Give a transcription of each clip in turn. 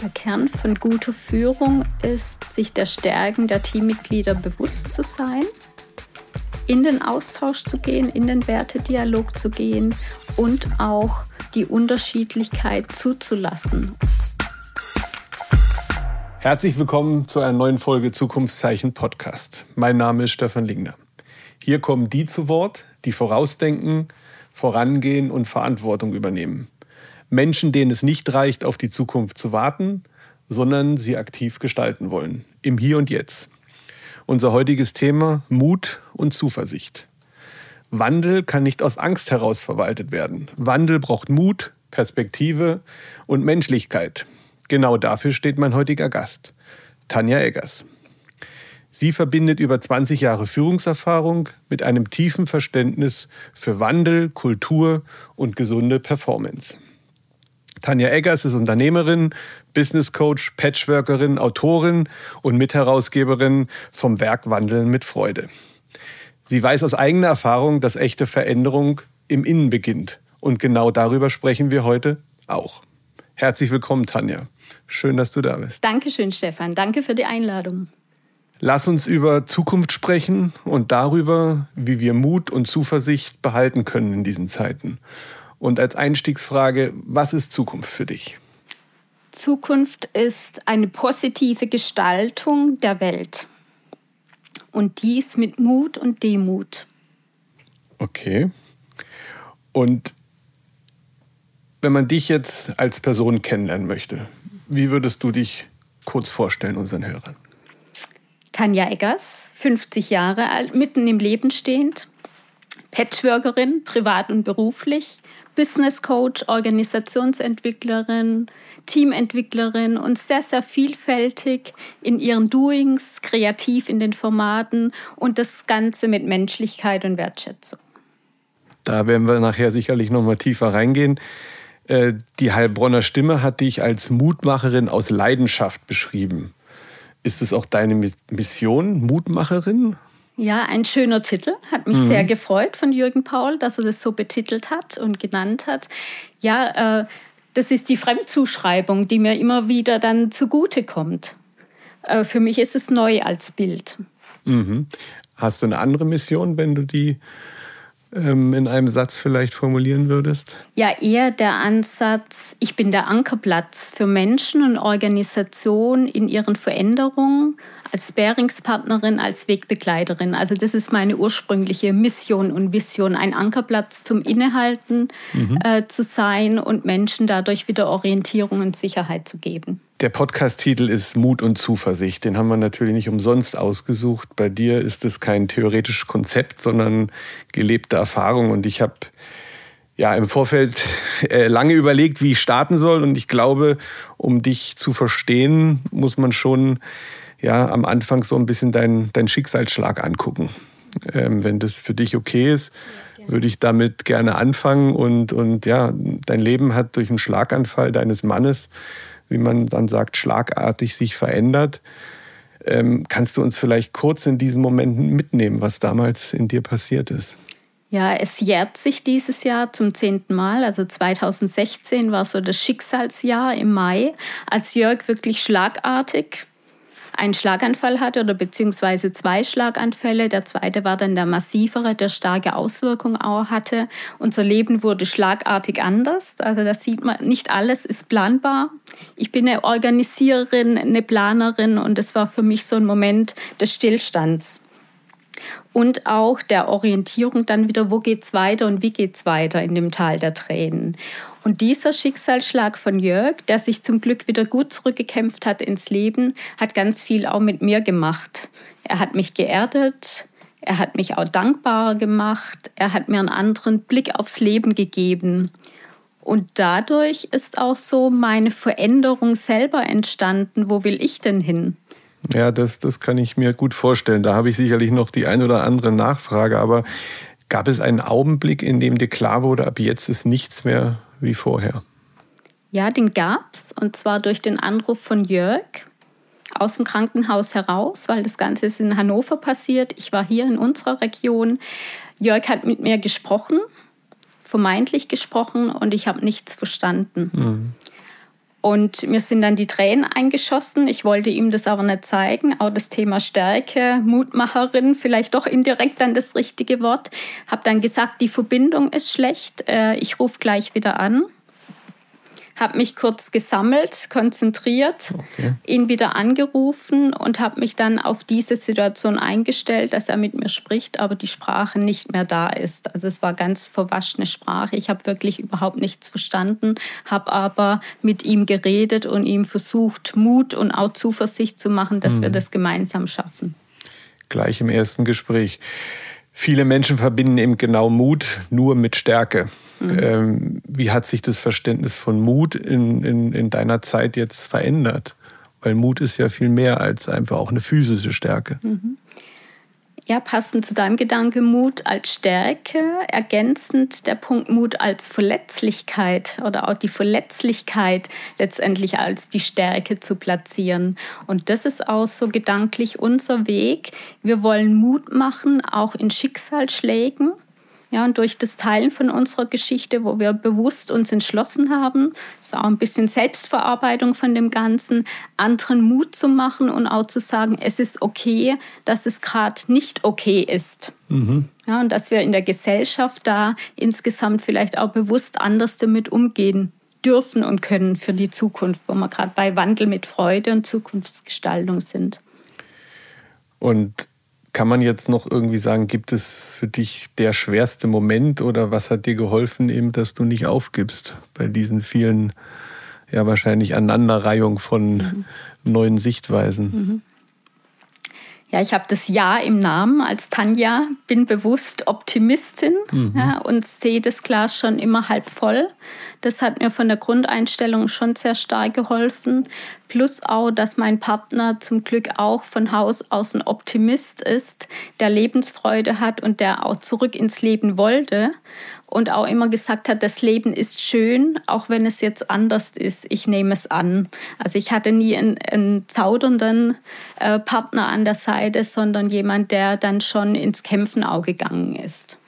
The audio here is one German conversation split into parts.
Der Kern von guter Führung ist, sich der Stärken der Teammitglieder bewusst zu sein, in den Austausch zu gehen, in den Wertedialog zu gehen und auch die Unterschiedlichkeit zuzulassen. Herzlich willkommen zu einer neuen Folge Zukunftszeichen Podcast. Mein Name ist Stefan Lingner. Hier kommen die zu Wort, die vorausdenken, vorangehen und Verantwortung übernehmen. Menschen, denen es nicht reicht, auf die Zukunft zu warten, sondern sie aktiv gestalten wollen, im Hier und Jetzt. Unser heutiges Thema: Mut und Zuversicht. Wandel kann nicht aus Angst heraus verwaltet werden. Wandel braucht Mut, Perspektive und Menschlichkeit. Genau dafür steht mein heutiger Gast, Tanja Eggers. Sie verbindet über 20 Jahre Führungserfahrung mit einem tiefen Verständnis für Wandel, Kultur und gesunde Performance. Tanja Eggers ist Unternehmerin, Business Coach, Patchworkerin, Autorin und Mitherausgeberin vom Werk Wandeln mit Freude. Sie weiß aus eigener Erfahrung, dass echte Veränderung im Innen beginnt. Und genau darüber sprechen wir heute auch. Herzlich willkommen, Tanja. Schön, dass du da bist. Dankeschön, Stefan. Danke für die Einladung. Lass uns über Zukunft sprechen und darüber, wie wir Mut und Zuversicht behalten können in diesen Zeiten. Und als Einstiegsfrage: Was ist Zukunft für dich? Zukunft ist eine positive Gestaltung der Welt. Und dies mit Mut und Demut. Okay. Und wenn man dich jetzt als Person kennenlernen möchte, wie würdest du dich kurz vorstellen unseren Hörern? Tanja Eggers, 50 Jahre alt, mitten im Leben stehend, Patchworkerin, privat und beruflich, Business Coach, Organisationsentwicklerin, Teamentwicklerin und sehr, sehr vielfältig in ihren Doings, kreativ in den Formaten und das Ganze mit Menschlichkeit und Wertschätzung. Da werden wir nachher sicherlich noch mal tiefer reingehen. Die Heilbronner Stimme hat dich als Mutmacherin aus Leidenschaft beschrieben. Ist es auch deine Mission, Mutmacherin? Ja, ein schöner Titel. Hat mich sehr gefreut von Jürgen Paul, dass er das so betitelt hat und genannt hat. Ja, das ist die Fremdzuschreibung, die mir immer wieder dann zugutekommt. Für mich ist es neu als Bild. Mhm. Hast du eine andere Mission, wenn du die in einem Satz vielleicht formulieren würdest? Ja, eher der Ansatz: Ich bin der Ankerplatz für Menschen und Organisationen in ihren Veränderungen, als Bearingspartnerin, als Wegbegleiterin. Also das ist meine ursprüngliche Mission und Vision, ein Ankerplatz zum Innehalten zu sein und Menschen dadurch wieder Orientierung und Sicherheit zu geben. Der Podcast-Titel ist Mut und Zuversicht. Den haben wir natürlich nicht umsonst ausgesucht. Bei dir ist es kein theoretisches Konzept, sondern gelebte Erfahrung. Und ich habe im Vorfeld lange überlegt, wie ich starten soll. Und ich glaube, um dich zu verstehen, muss man schon am Anfang so ein bisschen deinen Schicksalsschlag angucken. Wenn das für dich okay ist, würde ich damit gerne anfangen. Und dein Leben hat durch einen Schlaganfall deines Mannes, wie man dann sagt, schlagartig sich verändert. Kannst du uns vielleicht kurz in diesen Momenten mitnehmen, was damals in dir passiert ist? Ja, es jährt sich dieses Jahr zum 10. Mal. Also 2016 war so das Schicksalsjahr im Mai, als Jörg wirklich schlagartig einen Schlaganfall hatte oder beziehungsweise 2 Schlaganfälle. Der zweite war dann der massivere, der starke Auswirkungen auch hatte. Unser Leben wurde schlagartig anders. Also da sieht man, nicht alles ist planbar. Ich bin eine Organisiererin, eine Planerin und es war für mich so ein Moment des Stillstands. Und auch der Orientierung dann wieder, wo geht's weiter und wie geht's weiter in dem Tal der Tränen. Und dieser Schicksalsschlag von Jörg, der sich zum Glück wieder gut zurückgekämpft hat ins Leben, hat ganz viel auch mit mir gemacht. Er hat mich geerdet, er hat mich auch dankbarer gemacht, er hat mir einen anderen Blick aufs Leben gegeben. Und dadurch ist auch so meine Veränderung selber entstanden. Wo will ich denn hin? Ja, das kann ich mir gut vorstellen. Da habe ich sicherlich noch die ein oder andere Nachfrage. Aber gab es einen Augenblick, in dem dir klar wurde, ab jetzt ist nichts mehr wie vorher? Ja, den gab's. Und zwar durch den Anruf von Jörg aus dem Krankenhaus heraus, weil das Ganze ist in Hannover passiert. Ich war hier in unserer Region. Jörg hat mit mir gesprochen, vermeintlich gesprochen, und ich habe nichts verstanden. Und mir sind dann die Tränen eingeschossen. Ich wollte ihm das aber nicht zeigen. Auch das Thema Stärke, Mutmacherin, vielleicht doch indirekt dann das richtige Wort. Habe dann gesagt, die Verbindung ist schlecht. Ich rufe gleich wieder an. Habe mich kurz gesammelt, konzentriert, ihn wieder angerufen und habe mich dann auf diese Situation eingestellt, dass er mit mir spricht, aber die Sprache nicht mehr da ist. Also es war ganz verwaschene Sprache. Ich habe wirklich überhaupt nichts verstanden, habe aber mit ihm geredet und ihm versucht, Mut und auch Zuversicht zu machen, dass wir das gemeinsam schaffen. Gleich im ersten Gespräch. Viele Menschen verbinden eben genau Mut nur mit Stärke. Wie hat sich das Verständnis von Mut in deiner Zeit jetzt verändert? Weil Mut ist ja viel mehr als einfach auch eine physische Stärke. Ja, passend zu deinem Gedanke, Mut als Stärke, ergänzend der Punkt Mut als Verletzlichkeit oder auch die Verletzlichkeit letztendlich als die Stärke zu platzieren. Und das ist auch so gedanklich unser Weg. Wir wollen Mut machen, auch in Schicksalsschlägen. Ja, und durch das Teilen von unserer Geschichte, wo wir bewusst uns entschlossen haben, ist auch ein bisschen Selbstverarbeitung von dem Ganzen, anderen Mut zu machen und auch zu sagen, es ist okay, dass es gerade nicht okay ist. Ja, und dass wir in der Gesellschaft da insgesamt vielleicht auch bewusst anders damit umgehen dürfen und können für die Zukunft, wo wir gerade bei Wandel mit Freude und Zukunftsgestaltung sind. Und kann man jetzt noch irgendwie sagen, gibt es für dich der schwerste Moment oder was hat dir geholfen, eben, dass du nicht aufgibst bei diesen vielen, ja wahrscheinlich Aneinanderreihung von neuen Sichtweisen? Ja, ich habe das Ja im Namen als Tanja, bin bewusst Optimistin ja, und sehe das Glas schon immer halb voll. Das hat mir von der Grundeinstellung schon sehr stark geholfen. Plus auch, dass mein Partner zum Glück auch von Haus aus ein Optimist ist, der Lebensfreude hat und der auch zurück ins Leben wollte. Und auch immer gesagt hat, das Leben ist schön, auch wenn es jetzt anders ist. Ich nehme es an. Also ich hatte nie einen zaudernden Partner an der Seite, sondern jemand, der dann schon ins Kämpfen auch gegangen ist.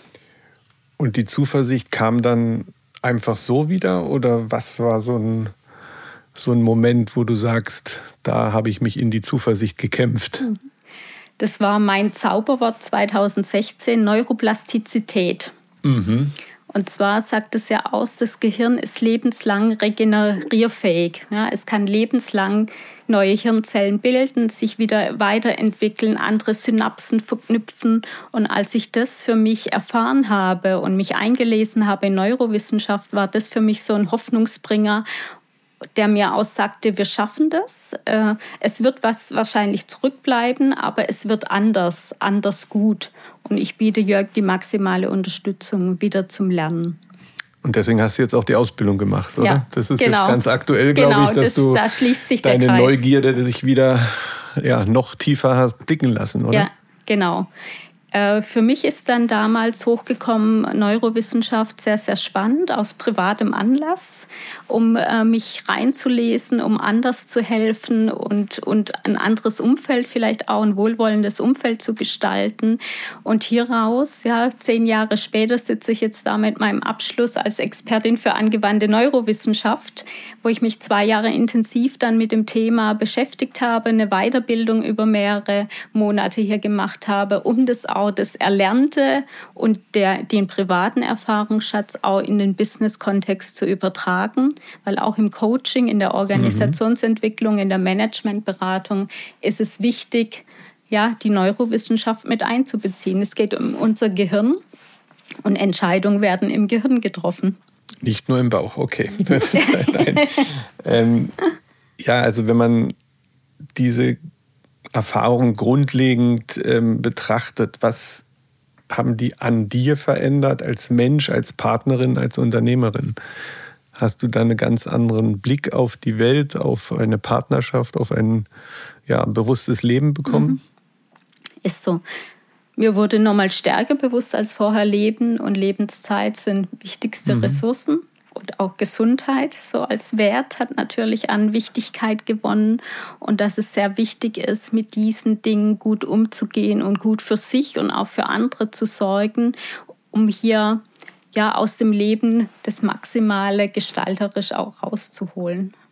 Und die Zuversicht kam dann einfach so wieder? Oder was war so ein Moment, wo du sagst, da habe ich mich in die Zuversicht gekämpft? Das war mein Zauberwort 2016, Neuroplastizität. Und zwar sagt es ja aus, das Gehirn ist lebenslang regenerierfähig. Ja, es kann lebenslang neue Hirnzellen bilden, sich wieder weiterentwickeln, andere Synapsen verknüpfen. Und als ich das für mich erfahren habe und mich eingelesen habe in Neurowissenschaft, war das für mich so ein Hoffnungsbringer, der mir aussagte, wir schaffen das. Es wird was wahrscheinlich zurückbleiben, aber es wird anders gut. Und ich biete Jörg die maximale Unterstützung wieder zum Lernen. Und deswegen hast du jetzt auch die Ausbildung gemacht, oder? Ja, das ist genau. Jetzt ganz aktuell, glaube ich, dass du da schließt sich deine der Kreis. Neugierde sich wieder noch tiefer hast blicken lassen, oder? Ja, genau. Für mich ist dann damals hochgekommen Neurowissenschaft sehr, sehr spannend, aus privatem Anlass, um mich reinzulesen, um anders zu helfen und ein anderes Umfeld, vielleicht auch ein wohlwollendes Umfeld zu gestalten. Und hieraus, 10 Jahre später, sitze ich jetzt da mit meinem Abschluss als Expertin für angewandte Neurowissenschaft, wo ich mich 2 Jahre intensiv dann mit dem Thema beschäftigt habe, eine Weiterbildung über mehrere Monate hier gemacht habe, um das Erlernte und den privaten Erfahrungsschatz auch in den Business-Kontext zu übertragen, weil auch im Coaching, in der Organisationsentwicklung, in der Managementberatung ist es wichtig, die Neurowissenschaft mit einzubeziehen. Es geht um unser Gehirn und Entscheidungen werden im Gehirn getroffen. Nicht nur im Bauch, okay. Also wenn man diese Erfahrung grundlegend betrachtet, was haben die an dir verändert als Mensch, als Partnerin, als Unternehmerin? Hast du da einen ganz anderen Blick auf die Welt, auf eine Partnerschaft, auf ein bewusstes Leben bekommen? Ist so. Mir wurde nochmal stärker bewusst als vorher, Leben und Lebenszeit sind wichtigste Ressourcen. Und auch Gesundheit, so als Wert, hat natürlich an Wichtigkeit gewonnen. Und dass es sehr wichtig ist, mit diesen Dingen gut umzugehen und gut für sich und auch für andere zu sorgen, um hier aus dem Leben das Maximale gestalterisch auch rauszuholen.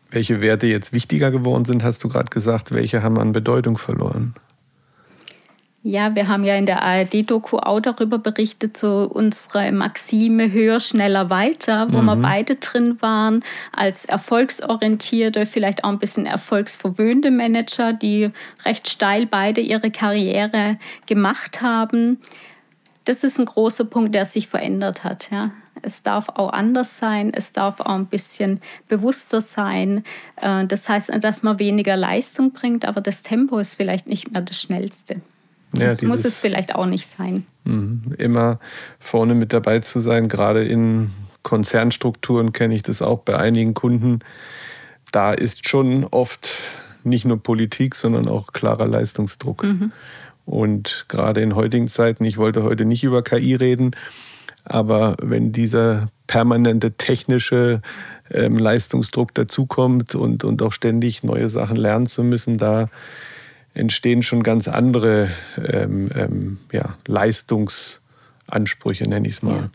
Welche Werte jetzt wichtiger geworden sind, hast du gerade gesagt. Welche haben an Bedeutung verloren? Ja, wir haben ja in der ARD-Doku auch darüber berichtet, so unsere Maxime höher, schneller, weiter, wo wir beide drin waren, als erfolgsorientierte, vielleicht auch ein bisschen erfolgsverwöhnte Manager, die recht steil beide ihre Karriere gemacht haben. Das ist ein großer Punkt, der sich verändert hat. Ja. Es darf auch anders sein, es darf auch ein bisschen bewusster sein. Das heißt, dass man weniger Leistung bringt, aber das Tempo ist vielleicht nicht mehr das Schnellste. Ja, das muss es vielleicht auch nicht sein. Immer vorne mit dabei zu sein, gerade in Konzernstrukturen kenne ich das auch bei einigen Kunden. Da ist schon oft nicht nur Politik, sondern auch klarer Leistungsdruck. Und gerade in heutigen Zeiten, ich wollte heute nicht über KI reden, aber wenn dieser permanente technische Leistungsdruck dazukommt und auch ständig neue Sachen lernen zu müssen, da entstehen schon ganz andere Leistungsansprüche, nenne ich es mal. Ja.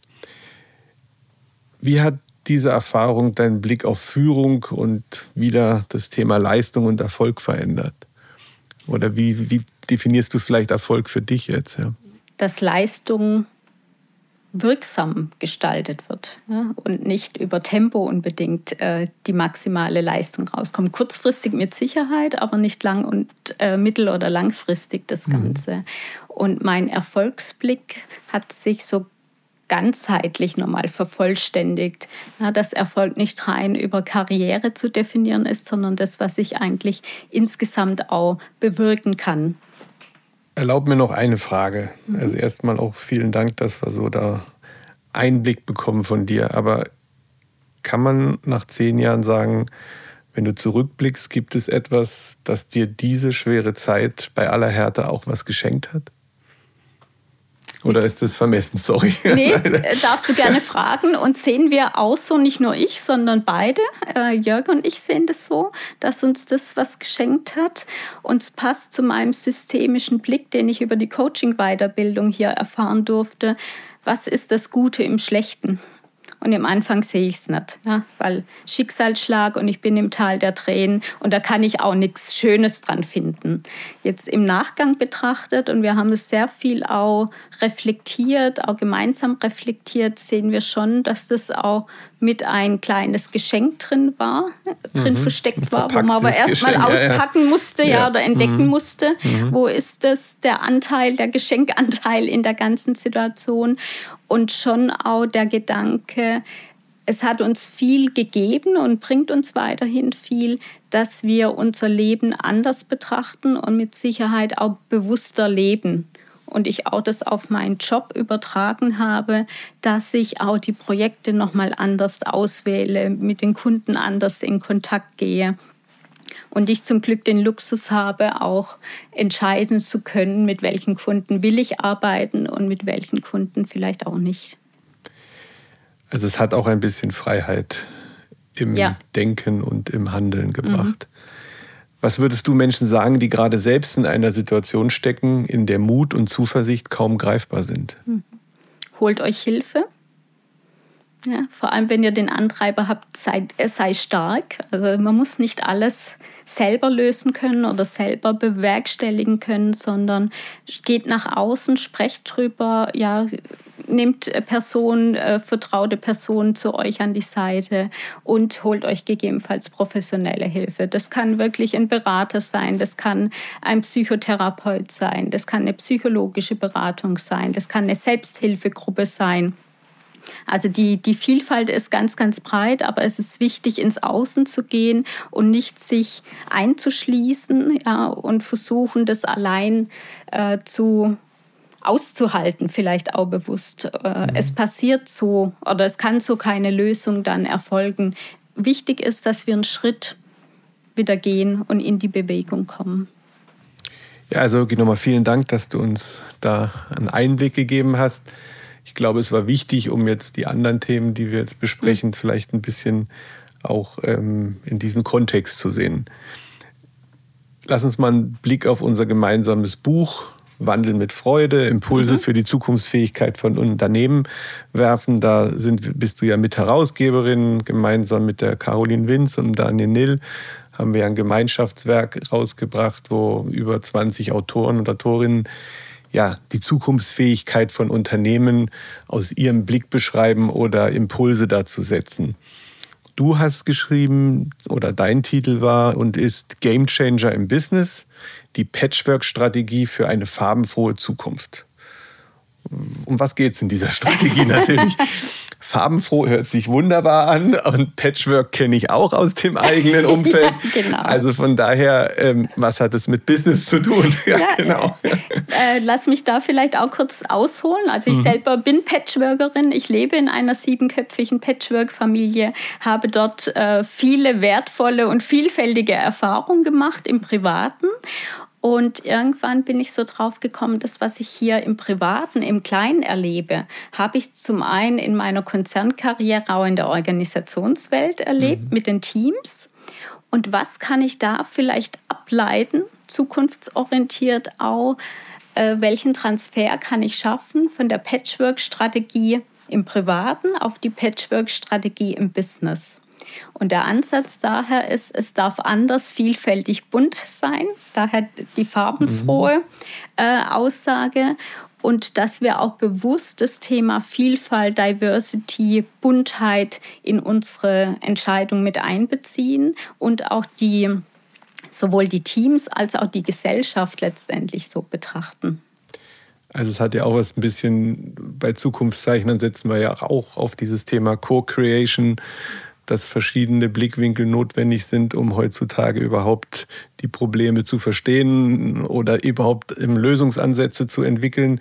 Wie hat diese Erfahrung deinen Blick auf Führung und wieder das Thema Leistung und Erfolg verändert? Oder wie definierst du vielleicht Erfolg für dich jetzt? Ja? Dass Leistung wirksam gestaltet wird, ja, und nicht über Tempo unbedingt die maximale Leistung rauskommt. Kurzfristig mit Sicherheit, aber nicht lang- und mittel- oder langfristig das Ganze. Und mein Erfolgsblick hat sich so ganzheitlich nochmal vervollständigt, ja, dass Erfolg nicht rein über Karriere zu definieren ist, sondern das, was ich eigentlich insgesamt auch bewirken kann. Erlaub mir noch eine Frage. Also erstmal auch vielen Dank, dass wir so da Einblick bekommen von dir. Aber kann man nach 10 Jahren sagen, wenn du zurückblickst, gibt es etwas, das dir diese schwere Zeit bei aller Härte auch was geschenkt hat? Oder ist das vermessen? Sorry. Nee, darfst du gerne fragen. Und sehen wir auch so, nicht nur ich, sondern beide, Jörg und ich sehen das so, dass uns das was geschenkt hat. Und es passt zu meinem systemischen Blick, den ich über die Coaching-Weiterbildung hier erfahren durfte. Was ist das Gute im Schlechten? Und am Anfang sehe ich es nicht, ja, weil Schicksalsschlag und ich bin im Tal der Tränen und da kann ich auch nichts Schönes dran finden. Jetzt im Nachgang betrachtet, und wir haben es sehr viel auch reflektiert, auch gemeinsam reflektiert, sehen wir schon, dass das auch mit ein kleines Geschenk drin versteckt war, wo man aber erstmal auspacken musste, oder entdecken musste, wo ist das, der Geschenkanteil in der ganzen Situation. Und schon auch der Gedanke, es hat uns viel gegeben und bringt uns weiterhin viel, dass wir unser Leben anders betrachten und mit Sicherheit auch bewusster leben. Und ich auch das auf meinen Job übertragen habe, dass ich auch die Projekte nochmal anders auswähle, mit den Kunden anders in Kontakt gehe. Und ich zum Glück den Luxus habe, auch entscheiden zu können, mit welchen Kunden will ich arbeiten und mit welchen Kunden vielleicht auch nicht. Also es hat auch ein bisschen Freiheit im Denken und im Handeln gebracht. Was würdest du Menschen sagen, die gerade selbst in einer Situation stecken, in der Mut und Zuversicht kaum greifbar sind? Holt euch Hilfe. Ja, vor allem, wenn ihr den Antreiber habt, sei stark. Also man muss nicht alles selber lösen können oder selber bewerkstelligen können, sondern geht nach außen, sprecht drüber, nehmt vertraute Personen zu euch an die Seite und holt euch gegebenenfalls professionelle Hilfe. Das kann wirklich ein Berater sein, das kann ein Psychotherapeut sein, das kann eine psychologische Beratung sein, das kann eine Selbsthilfegruppe sein. Also die Vielfalt ist ganz, ganz breit, aber es ist wichtig, ins Außen zu gehen und nicht sich einzuschließen, und versuchen, das allein auszuhalten, vielleicht auch bewusst. Es passiert so oder es kann so keine Lösung dann erfolgen. Wichtig ist, dass wir einen Schritt wieder gehen und in die Bewegung kommen. Ja, also nochmal vielen Dank, dass du uns da einen Einblick gegeben hast. Ich glaube, es war wichtig, um jetzt die anderen Themen, die wir jetzt besprechen, vielleicht ein bisschen auch in diesem Kontext zu sehen. Lass uns mal einen Blick auf unser gemeinsames Buch Wandel mit Freude, Impulse für die Zukunftsfähigkeit von Unternehmen werfen. Da bist du ja Mitherausgeberin, gemeinsam mit der Caroline Winz und Daniel Nill haben wir ein Gemeinschaftswerk rausgebracht, wo über 20 Autoren und Autorinnen die Zukunftsfähigkeit von Unternehmen aus ihrem Blick beschreiben oder Impulse dazu setzen. Du hast geschrieben, oder dein Titel war und ist Game Changer im Business, die Patchwork-Strategie für eine farbenfrohe Zukunft. Um was geht es in dieser Strategie natürlich? Farbenfroh hört sich wunderbar an und Patchwork kenne ich auch aus dem eigenen Umfeld. Ja, genau. Also von daher, was hat es mit Business zu tun? Genau. Lass mich da vielleicht auch kurz ausholen. Also ich selber bin Patchworkerin. Ich lebe in einer 7-köpfigen Patchwork-Familie, habe dort viele wertvolle und vielfältige Erfahrungen gemacht im Privaten. Und irgendwann bin ich so drauf gekommen, das, was ich hier im Privaten, im Kleinen erlebe, habe ich zum einen in meiner Konzernkarriere auch in der Organisationswelt erlebt, mit den Teams. Und was kann ich da vielleicht ableiten, zukunftsorientiert auch, welchen Transfer kann ich schaffen von der Patchwork-Strategie im Privaten auf die Patchwork-Strategie im Business? Und der Ansatz daher ist, es darf anders, vielfältig, bunt sein. Daher die farbenfrohe Aussage. Und dass wir auch bewusst das Thema Vielfalt, Diversity, Buntheit in unsere Entscheidung mit einbeziehen und auch sowohl die Teams als auch die Gesellschaft letztendlich so betrachten. Also es hat ja auch was ein bisschen, bei Zukunftszeichnern setzen wir ja auch auf dieses Thema Co-Creation, dass verschiedene Blickwinkel notwendig sind, um heutzutage überhaupt die Probleme zu verstehen oder überhaupt Lösungsansätze zu entwickeln.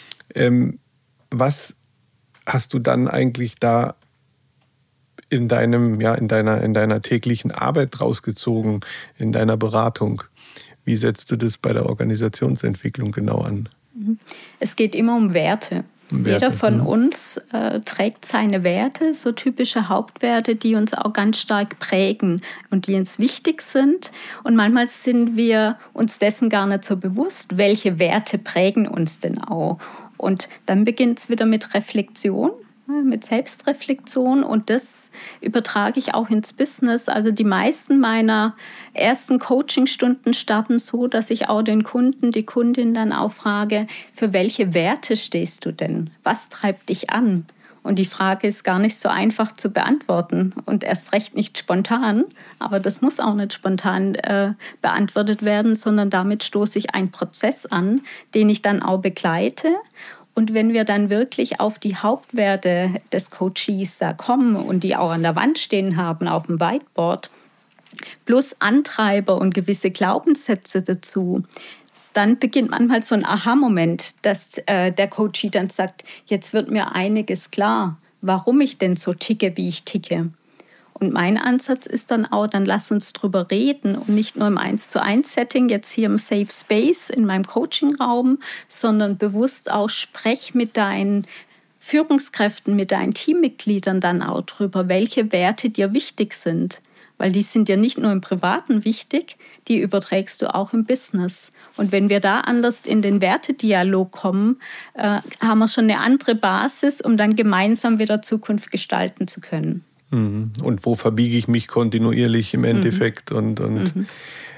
Was hast du dann eigentlich da in deiner täglichen Arbeit rausgezogen, in deiner Beratung? Wie setzt du das bei der Organisationsentwicklung genau an? Es geht immer um Werte. Jeder von uns trägt seine Werte, so typische Hauptwerte, die uns auch ganz stark prägen und die uns wichtig sind. Und manchmal sind wir uns dessen gar nicht so bewusst, welche Werte prägen uns denn auch. Und dann beginnt es wieder mit Reflexion, mit Selbstreflexion, und das übertrage ich auch ins Business. Also die meisten meiner ersten Coachingstunden starten so, dass ich auch den Kunden, die Kundin dann auch frage, für welche Werte stehst du denn? Was treibt dich an? Und die Frage ist gar nicht so einfach zu beantworten und erst recht nicht spontan, aber das muss auch nicht spontan beantwortet werden, sondern damit stoße ich einen Prozess an, den ich dann auch begleite. Und wenn wir dann wirklich auf die Hauptwerte des Coaches da kommen und die auch an der Wand stehen haben, auf dem Whiteboard, plus Antreiber und gewisse Glaubenssätze dazu, dann beginnt manchmal so ein Aha-Moment, dass der Coachee dann sagt, jetzt wird mir einiges klar, warum ich denn so ticke, wie ich ticke. Und mein Ansatz ist dann auch, dann lass uns drüber reden und nicht nur im 1:1-Setting, jetzt hier im Safe Space in meinem Coachingraum, sondern bewusst auch sprech mit deinen Führungskräften, mit deinen Teammitgliedern dann auch drüber, welche Werte dir wichtig sind. Weil die sind ja nicht nur im Privaten wichtig, die überträgst du auch im Business. Und wenn wir da anders in den Wertedialog kommen, haben wir schon eine andere Basis, um dann gemeinsam wieder Zukunft gestalten zu können. Und wo verbiege ich mich kontinuierlich im Endeffekt? Wenn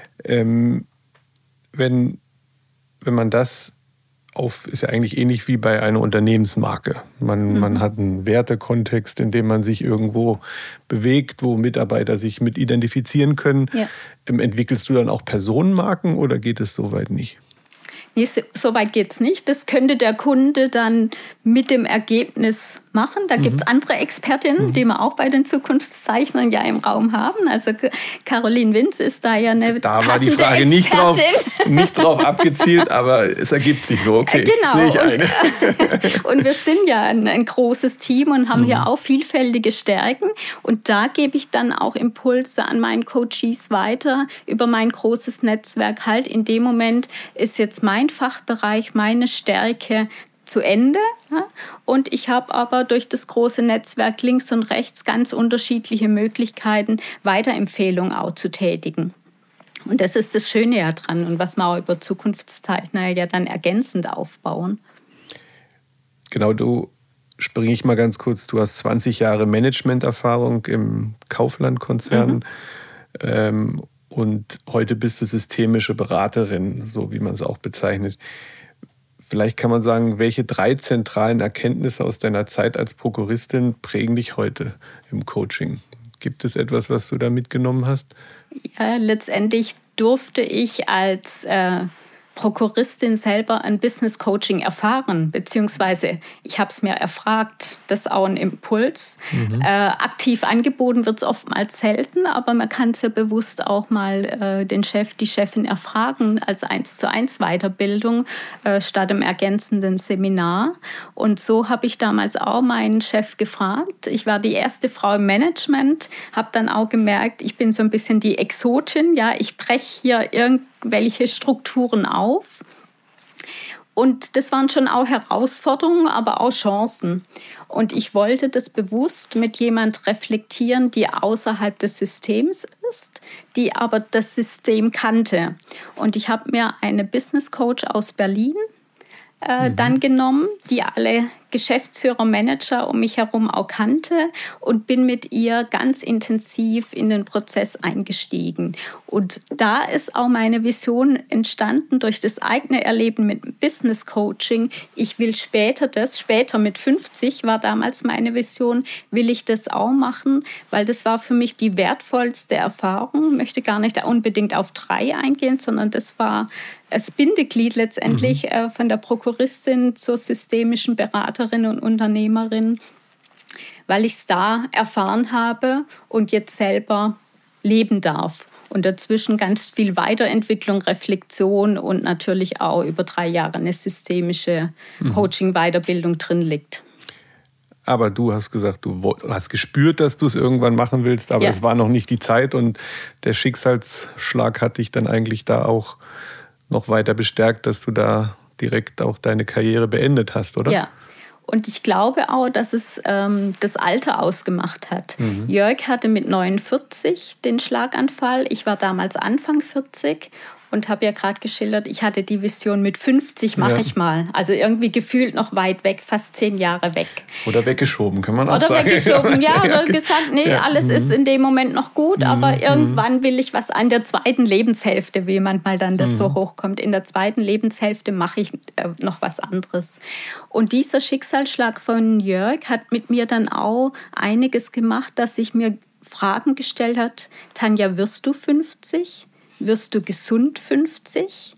man das ist ja eigentlich ähnlich wie bei einer Unternehmensmarke. Man hat einen Wertekontext, in dem man sich irgendwo bewegt, wo Mitarbeiter sich mit identifizieren können. Ja. Entwickelst du dann auch Personenmarken oder geht es soweit nicht? Nee, so weit geht es nicht. Das könnte der Kunde dann mit dem Ergebnis machen. Da gibt es andere Expertinnen, die wir auch bei den Zukunftszeichnern ja im Raum haben. Also Caroline Winz ist da ja eine Da war die Frage nicht drauf abgezielt, aber es ergibt sich so. Okay, genau. Sehe ich eine. Und wir sind ja ein großes Team und haben hier auch vielfältige Stärken. Und da gebe ich dann auch Impulse an meinen Coaches weiter über mein großes Netzwerk. Halt in dem Moment ist jetzt mein Fachbereich, meine Stärke zu Ende. Ja? Und ich habe aber durch das große Netzwerk links und rechts ganz unterschiedliche Möglichkeiten, Weiterempfehlungen auch zu tätigen. Und das ist das Schöne ja dran und was wir auch über Zukunftszeichner ja dann ergänzend aufbauen. Genau, springe ich mal ganz kurz. Du hast 20 Jahre Managementerfahrung im Kaufland-Konzern und heute bist du systemische Beraterin, so wie man es auch bezeichnet. Vielleicht kann man sagen, welche 3 zentralen Erkenntnisse aus deiner Zeit als Prokuristin prägen dich heute im Coaching? Gibt es etwas, was du da mitgenommen hast? Ja, letztendlich durfte ich als Prokuristin selber ein Business Coaching erfahren, beziehungsweise ich habe es mir erfragt, das ist auch ein Impuls. Aktiv angeboten wird es oftmals selten, aber man kann es ja bewusst auch mal den Chef, die Chefin erfragen als 1:1 Weiterbildung statt im ergänzenden Seminar. Und so habe ich damals auch meinen Chef gefragt. Ich war die erste Frau im Management, habe dann auch gemerkt, ich bin so ein bisschen die Exotin, ja, ich breche hier irgendwelche Strukturen auf. Und das waren schon auch Herausforderungen, aber auch Chancen. Und ich wollte das bewusst mit jemand reflektieren, die außerhalb des Systems ist, die aber das System kannte. Und ich habe mir eine Business Coach aus Berlin dann genommen, die alle Geschäftsführer, Manager um mich herum auch kannte und bin mit ihr ganz intensiv in den Prozess eingestiegen. Und da ist auch meine Vision entstanden durch das eigene Erleben mit Business Coaching. Ich will später mit 50 war damals meine Vision, will ich das auch machen, weil das war für mich die wertvollste Erfahrung. Ich möchte gar nicht unbedingt auf 3 eingehen, sondern das war das Bindeglied letztendlich von der Prokuristin zur systemischen Beraterin und Unternehmerin, weil ich es da erfahren habe und jetzt selber leben darf. Und dazwischen ganz viel Weiterentwicklung, Reflexion und natürlich auch über 3 Jahre eine systemische Coaching-Weiterbildung drin liegt. Aber du hast gesagt, du hast gespürt, dass du es irgendwann machen willst, aber es war noch nicht die Zeit und der Schicksalsschlag hat dich dann eigentlich da auch noch weiter bestärkt, dass du da direkt auch deine Karriere beendet hast, oder? Ja. Und ich glaube auch, dass es das Alter ausgemacht hat. Jörg hatte mit 49 den Schlaganfall. Ich war damals Anfang 40 und habe ja gerade geschildert, ich hatte die Vision, mit 50 mache ich mal. Also irgendwie gefühlt noch weit weg, fast 10 Jahre weg. Oder weggeschoben, kann man auch sagen. Oder weggeschoben, ja. Oder gesagt, nee, alles ist in dem Moment noch gut, aber irgendwann will ich was an der zweiten Lebenshälfte, wie manchmal dann das so hochkommt. In der zweiten Lebenshälfte mache ich noch was anderes. Und dieser Schicksalsschlag von Jörg hat mit mir dann auch einiges gemacht, dass sich mir Fragen gestellt hat. Tanja, wirst du 50? Wirst du gesund 50?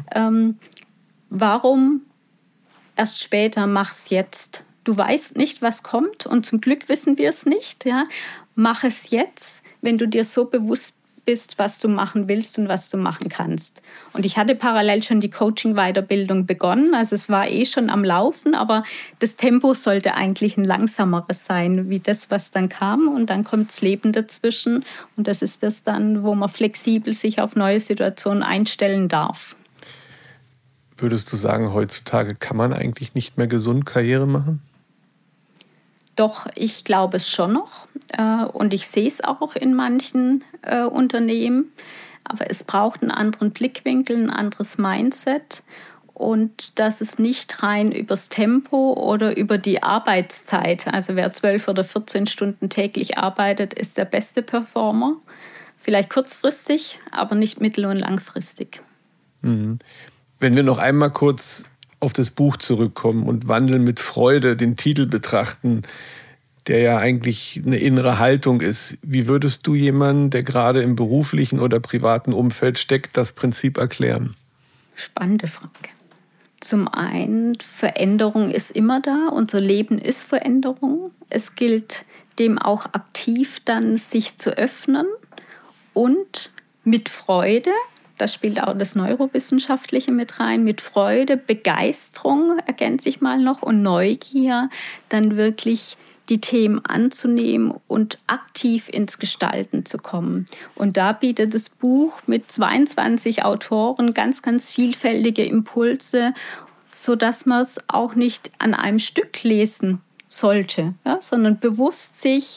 Warum erst später? Mach's jetzt. Du weißt nicht, was kommt und zum Glück wissen wir es nicht. Ja? Mach es jetzt, wenn du dir so bewusst bist, was du machen willst und was du machen kannst. Und ich hatte parallel schon die Coaching-Weiterbildung begonnen, also es war schon am Laufen, aber das Tempo sollte eigentlich ein langsameres sein, wie das, was dann kam. Und dann kommt das Leben dazwischen und das ist das dann, wo man flexibel sich auf neue Situationen einstellen darf. Würdest du sagen, heutzutage kann man eigentlich nicht mehr gesund Karriere machen? Doch, ich glaube es schon noch und ich sehe es auch in manchen Unternehmen. Aber es braucht einen anderen Blickwinkel, ein anderes Mindset und dass es nicht rein übers Tempo oder über die Arbeitszeit, also wer 12 oder 14 Stunden täglich arbeitet, ist der beste Performer. Vielleicht kurzfristig, aber nicht mittel- und langfristig. Wenn wir noch einmal kurz auf das Buch zurückkommen und Wandeln mit Freude, den Titel betrachten, der ja eigentlich eine innere Haltung ist. Wie würdest du jemanden, der gerade im beruflichen oder privaten Umfeld steckt, das Prinzip erklären? Spannende Frage. Zum einen, Veränderung ist immer da. Unser Leben ist Veränderung. Es gilt, dem auch aktiv dann sich zu öffnen und mit Freude. Da spielt auch das Neurowissenschaftliche mit rein, mit Freude, Begeisterung, ergänze ich mal noch, und Neugier, dann wirklich die Themen anzunehmen und aktiv ins Gestalten zu kommen. Und da bietet das Buch mit 22 Autoren ganz, ganz vielfältige Impulse, sodass man es auch nicht an einem Stück lesen sollte, ja, sondern bewusst sich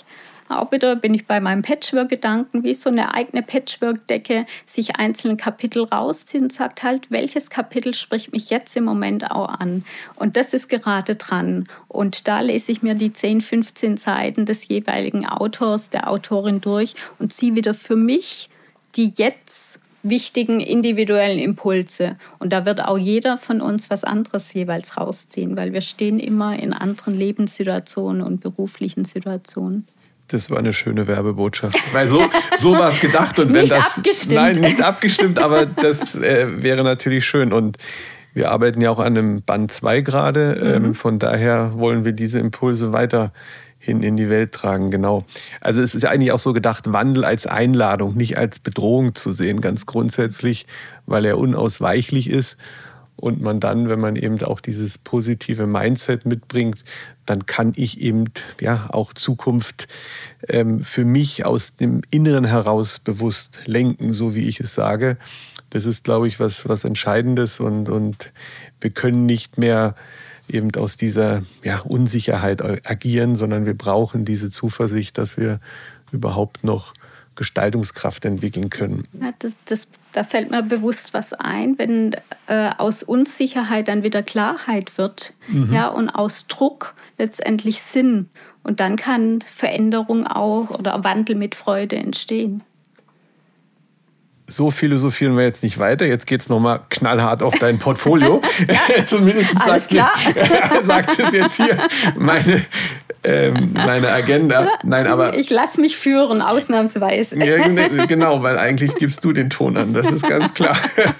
auch wieder bin ich bei meinem Patchwork-Gedanken, wie so eine eigene Patchwork-Decke, sich einzelne Kapitel rauszieht und sagt halt, welches Kapitel spricht mich jetzt im Moment auch an. Und das ist gerade dran. Und da lese ich mir die 10, 15 Seiten des jeweiligen Autors, der Autorin durch und ziehe wieder für mich die jetzt wichtigen individuellen Impulse. Und da wird auch jeder von uns was anderes jeweils rausziehen, weil wir stehen immer in anderen Lebenssituationen und beruflichen Situationen. Das war eine schöne Werbebotschaft. Weil so war es gedacht. Und wenn nicht das, abgestimmt. Nein, nicht abgestimmt, aber das wäre natürlich schön. Und wir arbeiten ja auch an einem Band 2 gerade. Von daher wollen wir diese Impulse weiterhin in die Welt tragen. Genau. Also es ist ja eigentlich auch so gedacht, Wandel als Einladung, nicht als Bedrohung zu sehen, ganz grundsätzlich, weil er unausweichlich ist. Und man dann, wenn man eben auch dieses positive Mindset mitbringt, dann kann ich eben ja auch Zukunft für mich aus dem Inneren heraus bewusst lenken, so wie ich es sage. Das ist, glaube ich, was Entscheidendes und wir können nicht mehr eben aus dieser Unsicherheit agieren, sondern wir brauchen diese Zuversicht, dass wir überhaupt noch Gestaltungskraft entwickeln können. Ja, da fällt mir bewusst was ein, wenn aus Unsicherheit dann wieder Klarheit wird, ja, und aus Druck letztendlich Sinn. Und dann kann Veränderung auch oder Wandel mit Freude entstehen. So philosophieren wir jetzt nicht weiter. Jetzt geht es nochmal knallhart auf dein Portfolio. Zumindest sagt es jetzt hier meine Agenda. Nein, aber ich lasse mich führen, ausnahmsweise. Genau, weil eigentlich gibst du den Ton an, das ist ganz klar.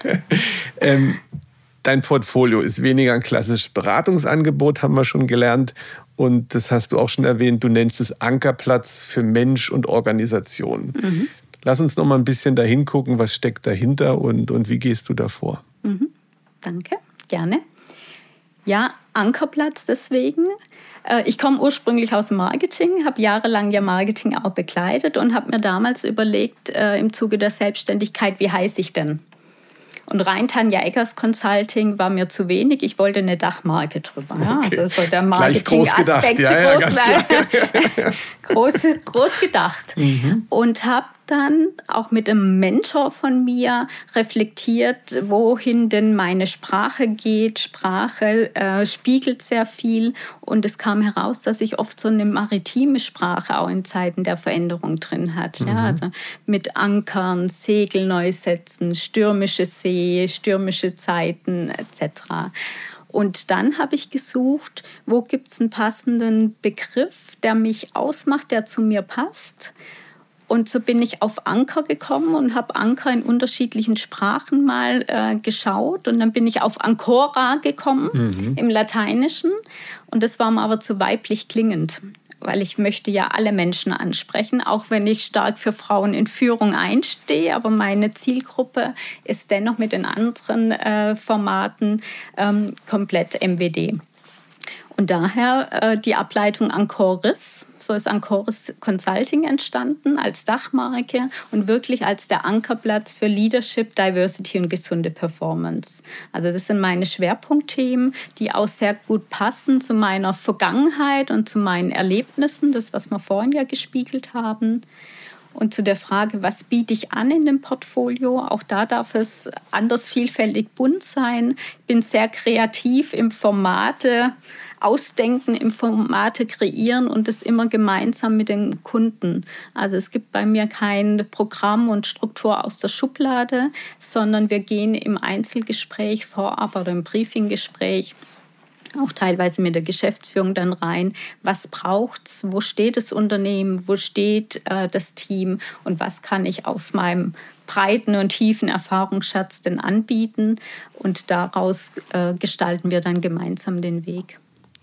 Dein Portfolio ist weniger ein klassisches Beratungsangebot, haben wir schon gelernt. Und das hast du auch schon erwähnt, du nennst es Ankerplatz für Mensch und Organisation. Lass uns noch mal ein bisschen dahin gucken, was steckt dahinter und wie gehst du da vor? Danke, gerne. Ja, Ankerplatz deswegen. Ich komme ursprünglich aus dem Marketing, habe jahrelang ja Marketing auch begleitet und habe mir damals überlegt, im Zuge der Selbstständigkeit, wie heiße ich denn? Und rein Tanja Eggers Consulting war mir zu wenig. Ich wollte eine Dachmarke drüber. Ja? Okay. Also so der Marketing-Aspekt, groß gedacht. Und habe dann auch mit einem Mentor von mir reflektiert, wohin denn meine Sprache geht. Sprache spiegelt sehr viel. Und es kam heraus, dass ich oft so eine maritime Sprache auch in Zeiten der Veränderung drin hat. Ja, also mit Ankern, Segel neu setzen, stürmische See, stürmische Zeiten etc. Und dann habe ich gesucht, wo gibt es einen passenden Begriff, der mich ausmacht, der zu mir passt. Und so bin ich auf Anker gekommen und habe Anker in unterschiedlichen Sprachen mal geschaut. Und dann bin ich auf Ancora gekommen im Lateinischen. Und das war mir aber zu weiblich klingend, weil ich möchte ja alle Menschen ansprechen, auch wenn ich stark für Frauen in Führung einstehe. Aber meine Zielgruppe ist dennoch mit den anderen Formaten komplett MWD. Und daher die Ableitung Ancoris. So ist Ancoris Consulting entstanden als Dachmarke und wirklich als der Ankerplatz für Leadership, Diversity und gesunde Performance. Also das sind meine Schwerpunktthemen, die auch sehr gut passen zu meiner Vergangenheit und zu meinen Erlebnissen, das, was wir vorhin ja gespiegelt haben. Und zu der Frage, was biete ich an in dem Portfolio? Auch da darf es anders vielfältig bunt sein. Ich bin sehr kreativ im Formate ausdenken, im Formate kreieren und das immer gemeinsam mit den Kunden. Also es gibt bei mir kein Programm und Struktur aus der Schublade, sondern wir gehen im Einzelgespräch vorab oder im Briefinggespräch auch teilweise mit der Geschäftsführung dann rein. Was braucht's? Wo steht das Unternehmen? Wo steht das Team? Und was kann ich aus meinem breiten und tiefen Erfahrungsschatz denn anbieten? Und daraus gestalten wir dann gemeinsam den Weg.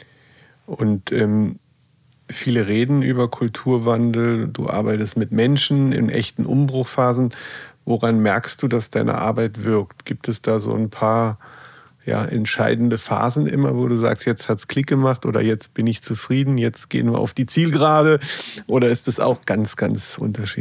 Und viele reden über Kulturwandel. Du arbeitest mit Menschen in echten Umbruchphasen. Woran merkst du, dass deine Arbeit wirkt? Gibt es da so ein paar entscheidende Phasen immer, wo du sagst, jetzt hat's Klick gemacht oder jetzt bin ich zufrieden, jetzt gehen wir auf die Zielgerade? Oder ist es auch ganz, ganz unterschiedlich?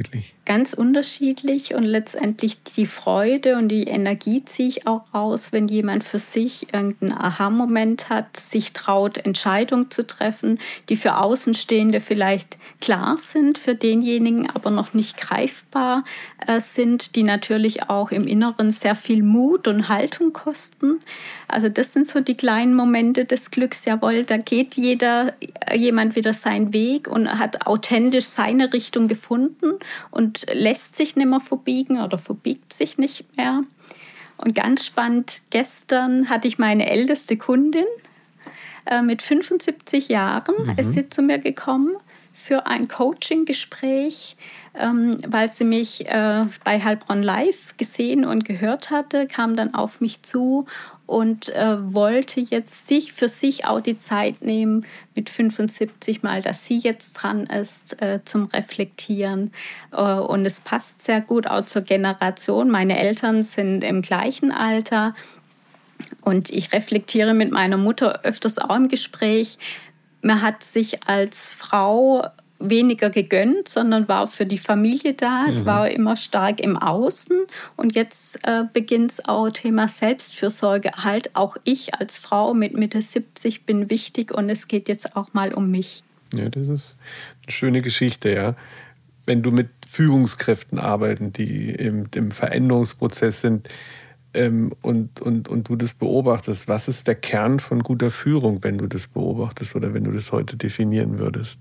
Ganz unterschiedlich und letztendlich die Freude und die Energie ziehe ich auch raus, wenn jemand für sich irgendeinen Aha-Moment hat, sich traut, Entscheidungen zu treffen, die für Außenstehende vielleicht klar sind, für denjenigen aber noch nicht greifbar sind, die natürlich auch im Inneren sehr viel Mut und Haltung kosten. Also das sind so die kleinen Momente des Glücks. Jawohl, da geht jemand wieder seinen Weg und hat authentisch seine Richtung gefunden und lässt sich nicht mehr verbiegen oder verbiegt sich nicht mehr. Und ganz spannend, gestern hatte ich meine älteste Kundin mit 75 Jahren, ist sie zu mir gekommen für ein Coaching-Gespräch, weil sie mich bei Heilbronn Live gesehen und gehört hatte, kam dann auf mich zu und wollte jetzt für sich auch die Zeit nehmen, mit 75 Mal, dass sie jetzt dran ist, zum Reflektieren. Und es passt sehr gut auch zur Generation. Meine Eltern sind im gleichen Alter und ich reflektiere mit meiner Mutter öfters auch im Gespräch. Man hat sich als Frau weniger gegönnt, sondern war für die Familie da. Es war immer stark im Außen. Und jetzt beginnt es auch Thema Selbstfürsorge. Halt auch ich als Frau mit Mitte 70 bin wichtig und es geht jetzt auch mal um mich. Ja, das ist eine schöne Geschichte, ja. Wenn du mit Führungskräften arbeiten, die im Veränderungsprozess sind, und du das beobachtest, was ist der Kern von guter Führung, wenn du das beobachtest oder wenn du das heute definieren würdest?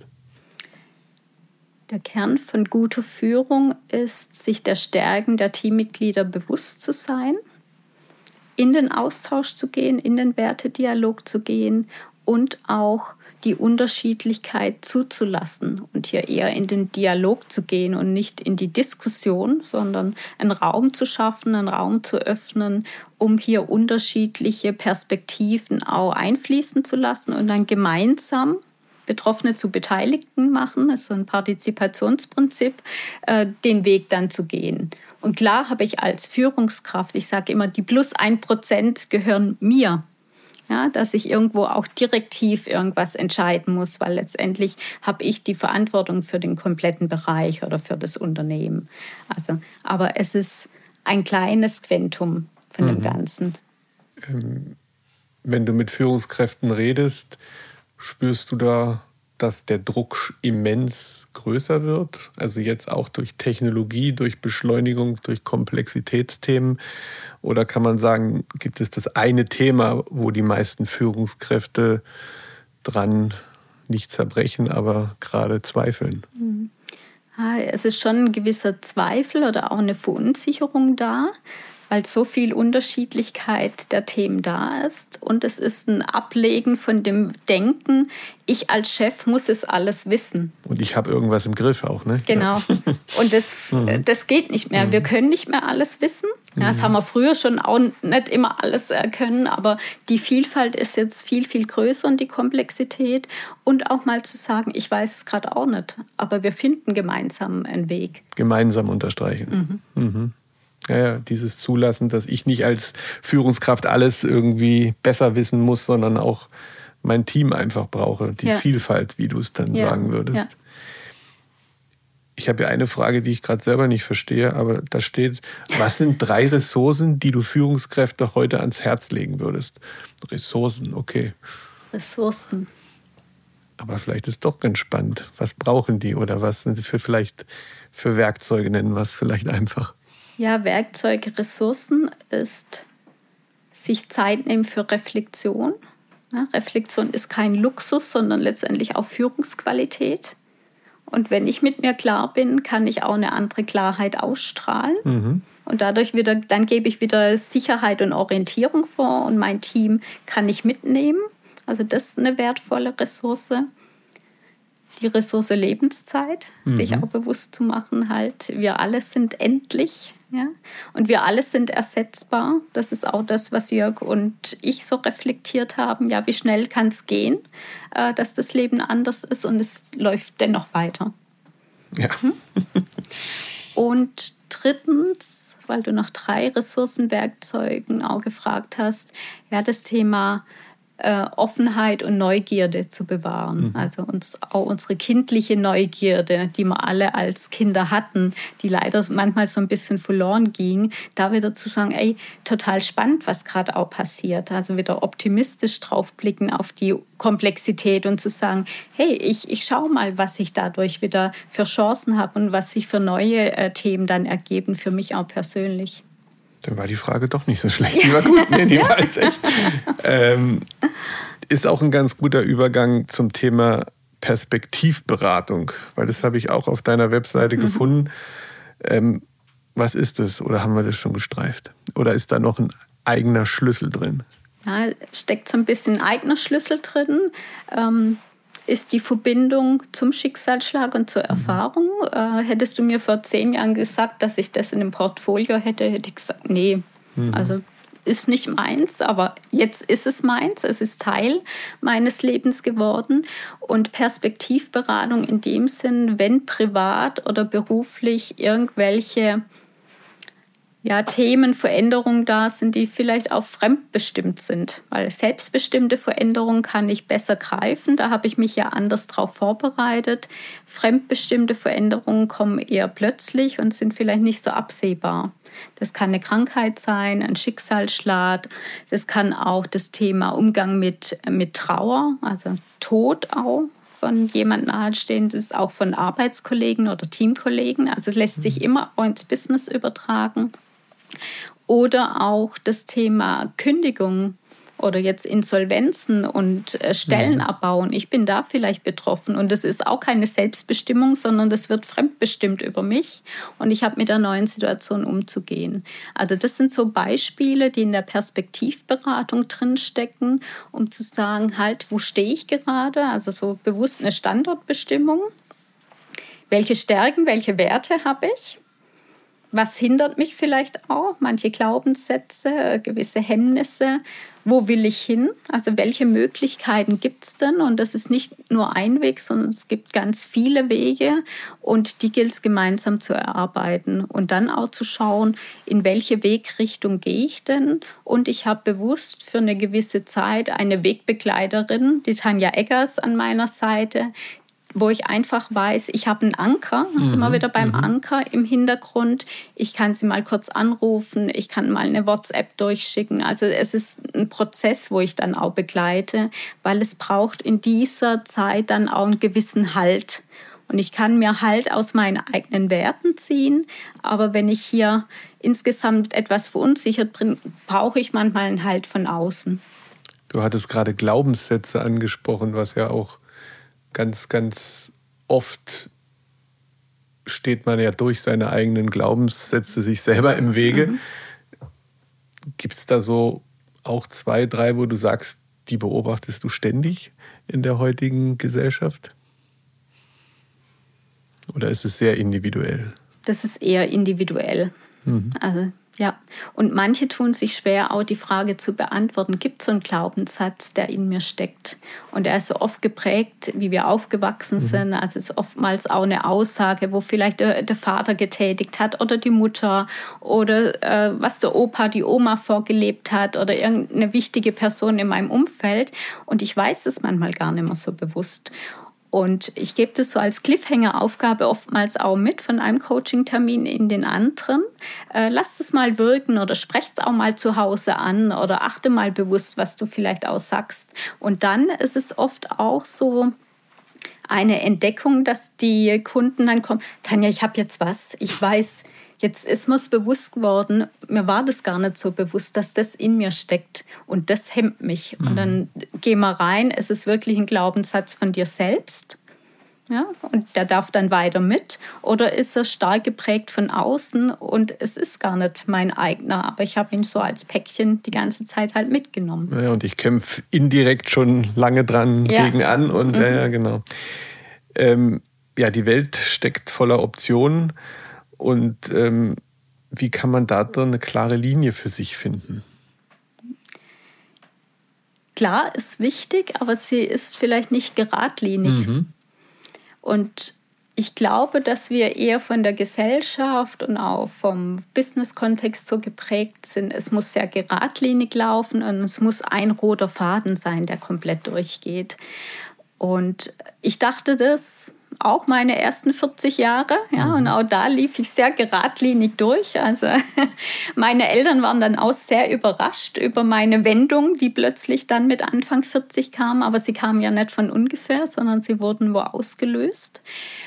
Der Kern von guter Führung ist, sich der Stärken der Teammitglieder bewusst zu sein, in den Austausch zu gehen, in den Wertedialog zu gehen und auch die Unterschiedlichkeit zuzulassen und hier eher in den Dialog zu gehen und nicht in die Diskussion, sondern einen Raum zu schaffen, einen Raum zu öffnen, um hier unterschiedliche Perspektiven auch einfließen zu lassen und dann gemeinsam Betroffene zu Beteiligten machen, das ist so ein Partizipationsprinzip, den Weg dann zu gehen. Und klar habe ich als Führungskraft, ich sage immer, die plus 1% gehören mir. Ja, dass ich irgendwo auch direktiv irgendwas entscheiden muss, weil letztendlich habe ich die Verantwortung für den kompletten Bereich oder für das Unternehmen. Also, aber es ist ein kleines Quentum von dem Ganzen. Wenn du mit Führungskräften redest, spürst du da, dass der Druck immens größer wird? Also jetzt auch durch Technologie, durch Beschleunigung, durch Komplexitätsthemen? Oder kann man sagen, gibt es das eine Thema, wo die meisten Führungskräfte dran nicht zerbrechen, aber gerade zweifeln? Es ist schon ein gewisser Zweifel oder auch eine Verunsicherung da, weil so viel Unterschiedlichkeit der Themen da ist. Und es ist ein Ablegen von dem Denken, ich als Chef muss es alles wissen. Und ich habe irgendwas im Griff auch, ne? Genau. Und das geht nicht mehr. Wir können nicht mehr alles wissen. Ja, das haben wir früher schon auch nicht immer alles können, aber die Vielfalt ist jetzt viel, viel größer und die Komplexität. Und auch mal zu sagen, ich weiß es gerade auch nicht, aber wir finden gemeinsam einen Weg. Gemeinsam unterstreichen. Ja, dieses Zulassen, dass ich nicht als Führungskraft alles irgendwie besser wissen muss, sondern auch mein Team einfach brauche. Die Vielfalt, wie du es dann sagen würdest. Ja. Ich habe ja eine Frage, die ich gerade selber nicht verstehe, aber da steht, was sind 3 Ressourcen, die du Führungskräfte heute ans Herz legen würdest? Ressourcen, okay. Ressourcen. Aber vielleicht ist es doch ganz spannend. Was brauchen die oder was sind sie vielleicht für Werkzeuge, nennen wir es vielleicht einfach? Ja, Werkzeuge, Ressourcen ist sich Zeit nehmen für Reflexion. Ja, Reflexion ist kein Luxus, sondern letztendlich auch Führungsqualität. Und wenn ich mit mir klar bin, kann ich auch eine andere Klarheit ausstrahlen. Und dadurch dann gebe ich wieder Sicherheit und Orientierung vor und mein Team kann ich mitnehmen. Also das ist eine wertvolle Ressource. Die Ressource Lebenszeit, sich auch bewusst zu machen, halt, wir alle sind endlich. Ja? Und wir alle sind ersetzbar. Das ist auch das, was Jörg und ich so reflektiert haben. Ja, wie schnell kann es gehen, dass das Leben anders ist und es läuft dennoch weiter. Ja. Und drittens, weil du nach 3 Ressourcenwerkzeugen auch gefragt hast, ja, das Thema Offenheit und Neugierde zu bewahren. Also auch unsere kindliche Neugierde, die wir alle als Kinder hatten, die leider manchmal so ein bisschen verloren ging, da wieder zu sagen, ey, total spannend, was gerade auch passiert. Also wieder optimistisch drauf blicken auf die Komplexität und zu sagen, hey, ich schaue mal, was ich dadurch wieder für Chancen habe und was sich für neue Themen dann ergeben, für mich auch persönlich. Dann war die Frage doch nicht so schlecht. Die war gut. Nee, die war jetzt echt. Ist auch ein ganz guter Übergang zum Thema Perspektivberatung, weil das habe ich auch auf deiner Webseite gefunden. Was ist das? Oder haben wir das schon gestreift? Oder ist da noch ein eigener Schlüssel drin? Ja, steckt so ein bisschen eigener Schlüssel drin. Ist die Verbindung zum Schicksalsschlag und zur Erfahrung. Hättest du mir vor 10 Jahren gesagt, dass ich das in einem Portfolio hätte ich gesagt, nee, also ist nicht meins, aber jetzt ist es meins, es ist Teil meines Lebens geworden. Und Perspektivberatung in dem Sinn, wenn privat oder beruflich irgendwelche Themen, Veränderungen da sind, die vielleicht auch fremdbestimmt sind. Weil selbstbestimmte Veränderungen kann ich besser greifen, da habe ich mich ja anders darauf vorbereitet. Fremdbestimmte Veränderungen kommen eher plötzlich und sind vielleicht nicht so absehbar. Das kann eine Krankheit sein, ein Schicksalsschlag. Das kann auch das Thema Umgang mit Trauer, also Tod auch von jemand Nahestehendes, auch von Arbeitskollegen oder Teamkollegen. Also es lässt sich immer auch ins Business übertragen. Oder auch das Thema Kündigung oder jetzt Insolvenzen und Stellen abbauen. Ich bin da vielleicht betroffen und das ist auch keine Selbstbestimmung, sondern das wird fremdbestimmt über mich und ich habe mit der neuen Situation umzugehen. Also das sind so Beispiele, die in der Perspektivberatung drinstecken, um zu sagen, halt, wo stehe ich gerade? Also so bewusst eine Standortbestimmung. Welche Stärken, welche Werte habe ich? Was hindert mich vielleicht auch? Manche Glaubenssätze, gewisse Hemmnisse. Wo will ich hin? Also welche Möglichkeiten gibt es denn? Und das ist nicht nur ein Weg, sondern es gibt ganz viele Wege. Und die gilt es gemeinsam zu erarbeiten. Und dann auch zu schauen, in welche Wegrichtung gehe ich denn? Und ich habe bewusst für eine gewisse Zeit eine Wegbegleiterin, die Tanja Eggers, an meiner Seite, wo ich einfach weiß, ich habe einen Anker, das ist immer wieder beim Anker im Hintergrund. Ich kann sie mal kurz anrufen, ich kann mal eine WhatsApp durchschicken. Also es ist ein Prozess, wo ich dann auch begleite, weil es braucht in dieser Zeit dann auch einen gewissen Halt. Und ich kann mir Halt aus meinen eigenen Werten ziehen, aber wenn ich hier insgesamt etwas verunsichert bin, brauche ich manchmal einen Halt von außen. Du hattest gerade Glaubenssätze angesprochen, was ja auch ganz, ganz oft steht man ja durch seine eigenen Glaubenssätze sich selber im Wege. Gibt es da so auch 2, 3, wo du sagst, die beobachtest du ständig in der heutigen Gesellschaft? Oder ist es sehr individuell? Das ist eher individuell. Also ja, und manche tun sich schwer, auch die Frage zu beantworten, gibt es so einen Glaubenssatz, der in mir steckt? Und er ist so oft geprägt, wie wir aufgewachsen sind. Also es ist oftmals auch eine Aussage, wo vielleicht der Vater getätigt hat oder die Mutter oder was der Opa, die Oma vorgelebt hat oder irgendeine wichtige Person in meinem Umfeld. Und ich weiß es manchmal gar nicht mehr so bewusst. Und ich gebe das so als Cliffhanger-Aufgabe oftmals auch mit von einem Coaching-Termin in den anderen. Lasst es mal wirken oder sprecht es auch mal zu Hause an oder achte mal bewusst, was du vielleicht auch sagst. Und dann ist es oft auch so eine Entdeckung, dass die Kunden dann kommen, Tanja, ich habe jetzt was, ich weiß, jetzt ist mir's bewusst geworden, mir war das gar nicht so bewusst, dass das in mir steckt und das hemmt mich. Und dann gehen wir rein, es ist wirklich ein Glaubenssatz von dir selbst, ja, und der darf dann weiter mit, oder ist er stark geprägt von außen und es ist gar nicht mein eigener, aber ich habe ihn so als Päckchen die ganze Zeit halt mitgenommen. Ja, und ich kämpfe indirekt schon lange dran gegen an und ja, genau. Die Welt steckt voller Optionen. Und wie kann man da drin eine klare Linie für sich finden? Klar, ist wichtig, aber sie ist vielleicht nicht geradlinig. Und Ich glaube, dass wir eher von der Gesellschaft und auch vom Business-Kontext so geprägt sind. Es muss sehr geradlinig laufen und es muss ein roter Faden sein, der komplett durchgeht. Und ich dachte das auch meine ersten 40 Jahre. Ja, und auch da lief ich sehr geradlinig durch. Also meine Eltern waren dann auch sehr überrascht über meine Wendung, die plötzlich dann mit Anfang 40 kam. Aber sie kamen ja nicht von ungefähr, sondern sie wurden wo ausgelöst.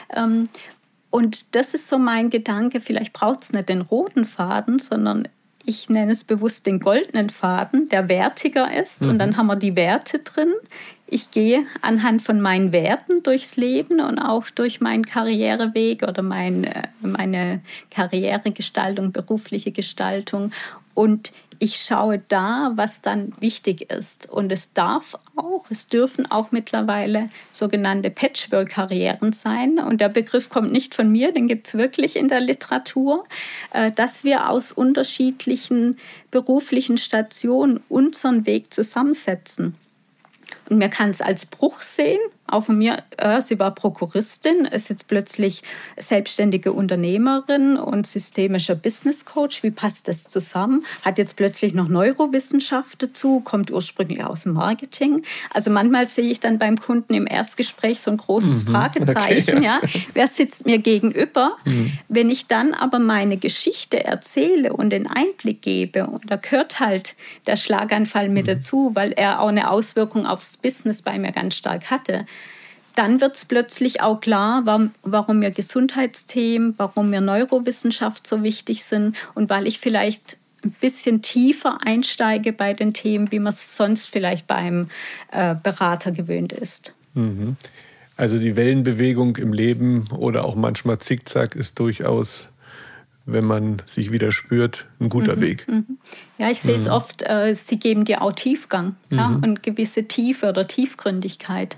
Und das ist so mein Gedanke, vielleicht braucht es nicht den roten Faden, sondern ich nenne es bewusst den goldenen Faden, der wertiger ist. Und dann haben wir die Werte drin. Ich gehe anhand von meinen Werten durchs Leben und auch durch meinen Karriereweg oder meine Karrieregestaltung, berufliche Gestaltung. Und ich schaue da, was dann wichtig ist. Und es dürfen auch mittlerweile sogenannte Patchwork-Karrieren sein. Und der Begriff kommt nicht von mir, den gibt es wirklich in der Literatur, dass wir aus unterschiedlichen beruflichen Stationen unseren Weg zusammensetzen. Und man kann es als Bruch sehen. Auch von mir, sie war Prokuristin, ist jetzt plötzlich selbstständige Unternehmerin und systemischer Business Coach. Wie passt das zusammen? Hat jetzt plötzlich noch Neurowissenschaft dazu, kommt ursprünglich aus dem Marketing. Also manchmal sehe ich dann beim Kunden im Erstgespräch so ein großes Fragezeichen. Okay, ja. Wer sitzt mir gegenüber? Wenn ich dann aber meine Geschichte erzähle und den Einblick gebe, und da gehört halt der Schlaganfall mit dazu, weil er auch eine Auswirkung aufs Business bei mir ganz stark hatte, dann wird es plötzlich auch klar, warum mir Gesundheitsthemen, warum mir Neurowissenschaft so wichtig sind und weil ich vielleicht ein bisschen tiefer einsteige bei den Themen, wie man es sonst vielleicht beim Berater gewöhnt ist. Also die Wellenbewegung im Leben oder auch manchmal Zickzack ist durchaus, wenn man sich wieder spürt, ein guter Weg. Ja, ich sehe es oft, sie geben dir auch Tiefgang ja, und gewisse Tiefe oder Tiefgründigkeit.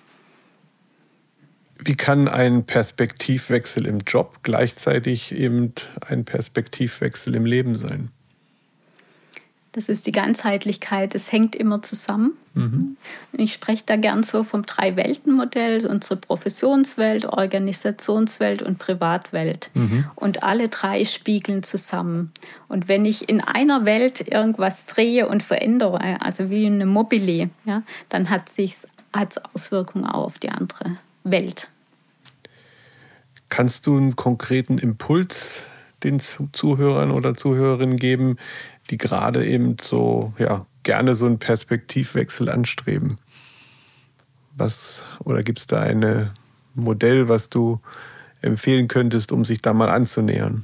Wie kann ein Perspektivwechsel im Job gleichzeitig eben ein Perspektivwechsel im Leben sein? Das ist die Ganzheitlichkeit, es hängt immer zusammen. Ich spreche da gern so vom Drei-Welten-Modell, unsere Professionswelt, Organisationswelt und Privatwelt. Und alle drei spiegeln zusammen. Und wenn ich in einer Welt irgendwas drehe und verändere, also wie eine Mobile, ja, dann hat es Auswirkungen auch auf die andere Welt. Kannst du einen konkreten Impuls den Zuhörern oder Zuhörerinnen geben, die gerade eben so gerne so einen Perspektivwechsel anstreben? Oder gibt es da ein Modell, was du empfehlen könntest, um sich da mal anzunähern?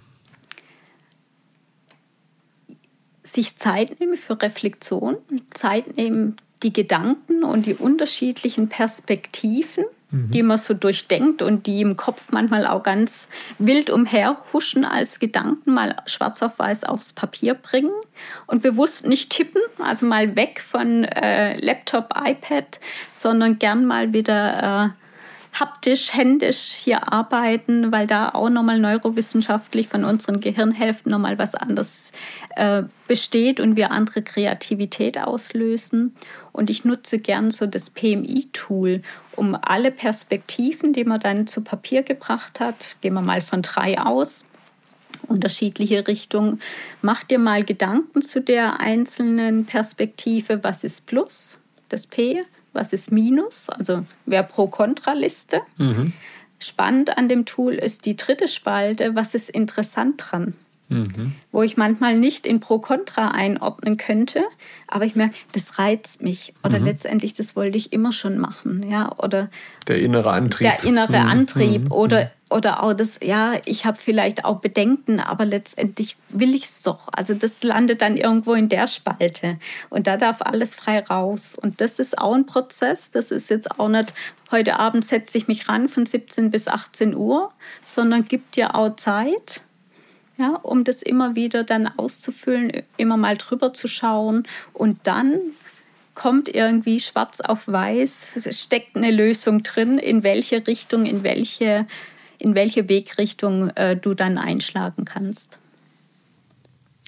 Sich Zeit nehmen für Reflexion, Zeit nehmen, die Gedanken und die unterschiedlichen Perspektiven, die man so durchdenkt und die im Kopf manchmal auch ganz wild umherhuschen als Gedanken, mal schwarz auf weiß aufs Papier bringen und bewusst nicht tippen, also mal weg von Laptop, iPad, sondern gern mal wieder haptisch, händisch hier arbeiten, weil da auch nochmal neurowissenschaftlich von unseren Gehirnhälften nochmal was anderes besteht und wir andere Kreativität auslösen. Und ich nutze gern so das PMI-Tool, um alle Perspektiven, die man dann zu Papier gebracht hat, gehen wir mal von 3 aus, unterschiedliche Richtungen, mach dir mal Gedanken zu der einzelnen Perspektive, was ist Plus, das P, was ist Minus, also wer Pro-Kontra-Liste. Spannend an dem Tool ist die 3. Spalte, was ist interessant dran. Wo ich manchmal nicht in Pro-Kontra einordnen könnte, aber ich merke, das reizt mich oder letztendlich, das wollte ich immer schon machen. Ja? Oder der innere Antrieb. Der innere Antrieb oder auch das, ja, ich habe vielleicht auch Bedenken, aber letztendlich will ich es doch. Also das landet dann irgendwo in der Spalte und da darf alles frei raus. Und das ist auch ein Prozess, das ist jetzt auch nicht, heute Abend setze ich mich ran von 17 bis 18 Uhr, sondern gibt dir auch Zeit, ja, um das immer wieder dann auszufüllen, immer mal drüber zu schauen und dann kommt irgendwie schwarz auf weiß, steckt eine Lösung drin, in welche Richtung, in welche Wegrichtung du dann einschlagen kannst.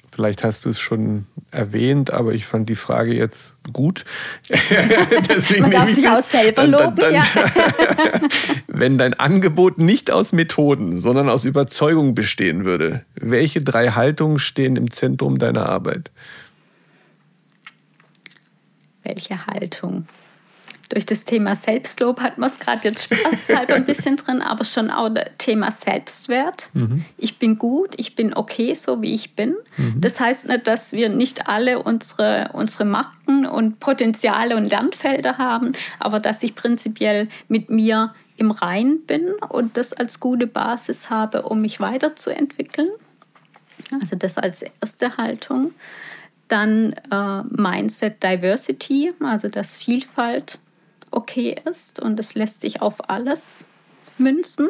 Vielleicht hast du es schon erwähnt, aber ich fand die Frage jetzt gut. Man darf sich auch selber loben. Ja. Wenn dein Angebot nicht aus Methoden, sondern aus Überzeugung bestehen würde, welche 3 Haltungen stehen im Zentrum deiner Arbeit? Welche Haltung? Durch das Thema Selbstlob hat man es gerade jetzt spaßeshalber ein bisschen drin, aber schon auch das Thema Selbstwert. Ich bin gut, ich bin okay, so wie ich bin. Das heißt nicht, dass wir nicht alle unsere Macken und Potenziale und Lernfelder haben, aber dass ich prinzipiell mit mir im Reinen bin und das als gute Basis habe, um mich weiterzuentwickeln. Also das als erste Haltung. Dann Mindset Diversity, also dass Vielfalt okay ist und es lässt sich auf alles münzen.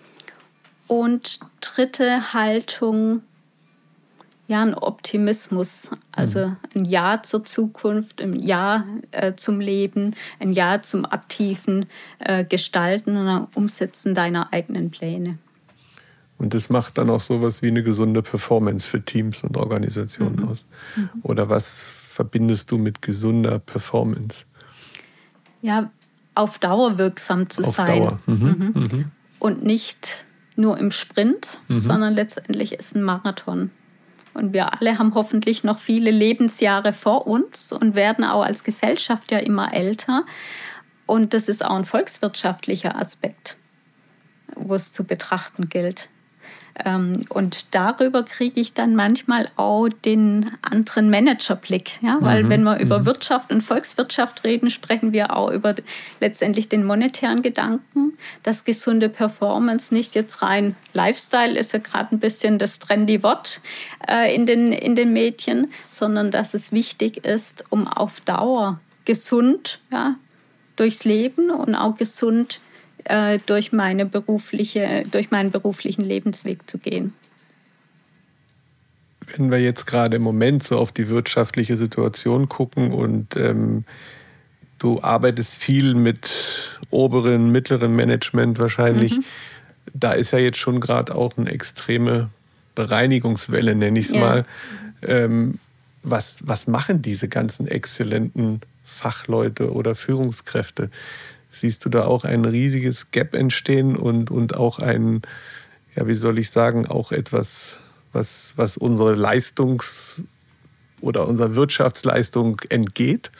Und dritte Haltung, ja, ein Optimismus, also ein Ja zur Zukunft, ein Ja zum Leben, ein Ja zum aktiven Gestalten und Umsetzen deiner eigenen Pläne. Und das macht dann auch sowas wie eine gesunde Performance für Teams und Organisationen aus. Oder was verbindest du mit gesunder Performance? Ja, auf Dauer wirksam zu sein. Auf Dauer. Und nicht nur im Sprint, sondern letztendlich ist ein Marathon. Und wir alle haben hoffentlich noch viele Lebensjahre vor uns und werden auch als Gesellschaft ja immer älter. Und das ist auch ein volkswirtschaftlicher Aspekt, wo es zu betrachten gilt. Und darüber kriege ich dann manchmal auch den anderen Managerblick. Ja? Weil wenn wir über Wirtschaft und Volkswirtschaft reden, sprechen wir auch über letztendlich den monetären Gedanken, dass gesunde Performance nicht jetzt rein Lifestyle ist ja gerade ein bisschen das trendy Wort in den Medien, sondern dass es wichtig ist, um auf Dauer gesund durchs Leben und auch gesund durch meinen beruflichen Lebensweg zu gehen. Wenn wir jetzt gerade im Moment so auf die wirtschaftliche Situation gucken und du arbeitest viel mit oberen, mittleren Management wahrscheinlich, da ist ja jetzt schon gerade auch eine extreme Bereinigungswelle, nenne ich es mal. Was machen diese ganzen exzellenten Fachleute oder Führungskräfte? Siehst du da auch ein riesiges Gap entstehen und auch ein, ja, wie soll ich sagen, auch etwas, was unsere oder unserer Wirtschaftsleistung entgeht?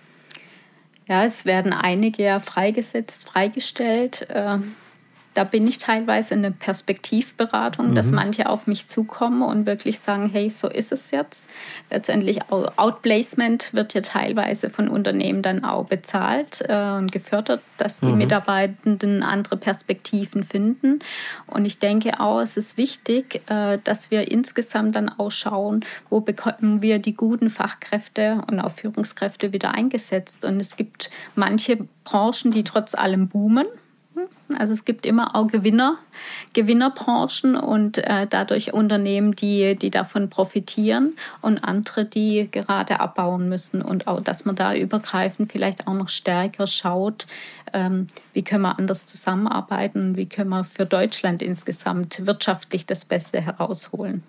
Ja, es werden einige ja freigestellt. Da bin ich teilweise in der Perspektivberatung, dass manche auf mich zukommen und wirklich sagen, hey, so ist es jetzt. Letztendlich Outplacement wird ja teilweise von Unternehmen dann auch bezahlt und gefördert, dass die Mitarbeitenden andere Perspektiven finden. Und ich denke auch, es ist wichtig, dass wir insgesamt dann auch schauen, wo bekommen wir die guten Fachkräfte und auch Führungskräfte wieder eingesetzt. Und es gibt manche Branchen, die trotz allem boomen. Also es gibt immer auch Gewinnerbranchen und dadurch Unternehmen, die davon profitieren und andere, die gerade abbauen müssen. Und auch, dass man da übergreifend vielleicht auch noch stärker schaut, wie können wir anders zusammenarbeiten, wie können wir für Deutschland insgesamt wirtschaftlich das Beste herausholen.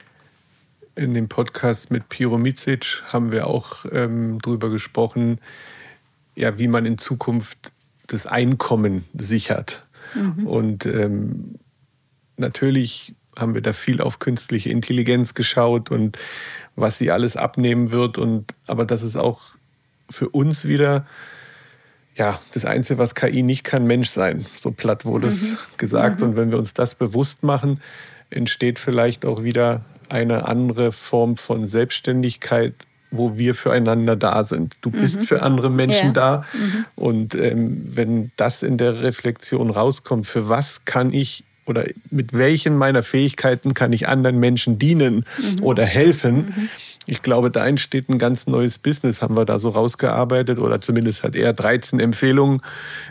In dem Podcast mit Piro Micic haben wir auch darüber gesprochen, ja, wie man in Zukunft das Einkommen sichert. Und natürlich haben wir da viel auf künstliche Intelligenz geschaut und was sie alles abnehmen wird. Aber das ist auch für uns wieder, ja, das Einzige, was KI nicht kann, Mensch sein. So platt wurde es gesagt. Und wenn wir uns das bewusst machen, entsteht vielleicht auch wieder eine andere Form von Selbstständigkeit, wo wir füreinander da sind. Du bist für andere Menschen da. Und wenn das in der Reflexion rauskommt, für was kann ich oder mit welchen meiner Fähigkeiten kann ich anderen Menschen dienen oder helfen, ich glaube, da entsteht ein ganz neues Business, haben wir da so rausgearbeitet. Oder zumindest hat er 13 Empfehlungen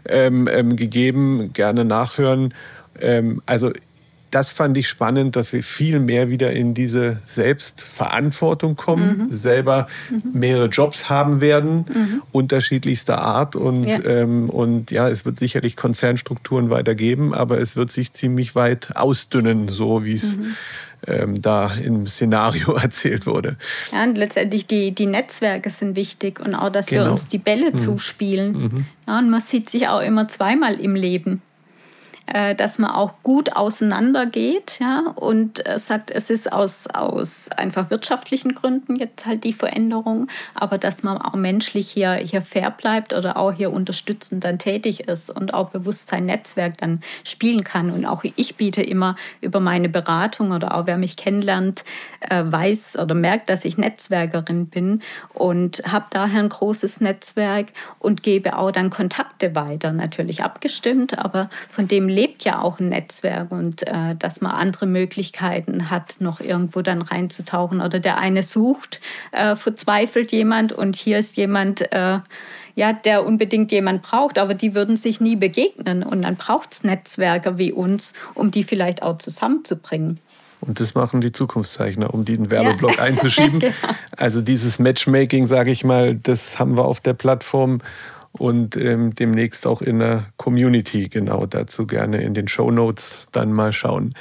gegeben, gerne nachhören. Also das fand ich spannend, dass wir viel mehr wieder in diese Selbstverantwortung kommen, selber mehrere Jobs haben werden, unterschiedlichster Art. Und es wird sicherlich Konzernstrukturen weitergeben, aber es wird sich ziemlich weit ausdünnen, so wie es da im Szenario erzählt wurde. Ja, und letztendlich die Netzwerke sind wichtig und auch, dass wir uns die Bälle zuspielen. Ja, und man sieht sich auch immer zweimal im Leben. Dass man auch gut auseinandergeht, ja, und sagt, es ist aus einfach wirtschaftlichen Gründen jetzt halt die Veränderung, aber dass man auch menschlich hier fair bleibt oder auch hier unterstützend dann tätig ist und auch bewusst sein Netzwerk dann spielen kann. Und auch ich biete immer über meine Beratung oder auch wer mich kennenlernt, weiß oder merkt, dass ich Netzwerkerin bin und habe daher ein großes Netzwerk und gebe auch dann Kontakte weiter, natürlich abgestimmt, aber von dem lebt ja auch ein Netzwerk und dass man andere Möglichkeiten hat, noch irgendwo dann reinzutauchen. Oder der eine sucht, verzweifelt jemand und hier ist jemand, der unbedingt jemand braucht, aber die würden sich nie begegnen. Und dann braucht es Netzwerker wie uns, um die vielleicht auch zusammenzubringen. Und das machen die Zukunftszeichner, um den Werbeblock einzuschieben. Genau. Also dieses Matchmaking, sage ich mal, das haben wir auf der Plattform. Und demnächst auch in der Community, genau, dazu gerne in den Shownotes dann mal schauen.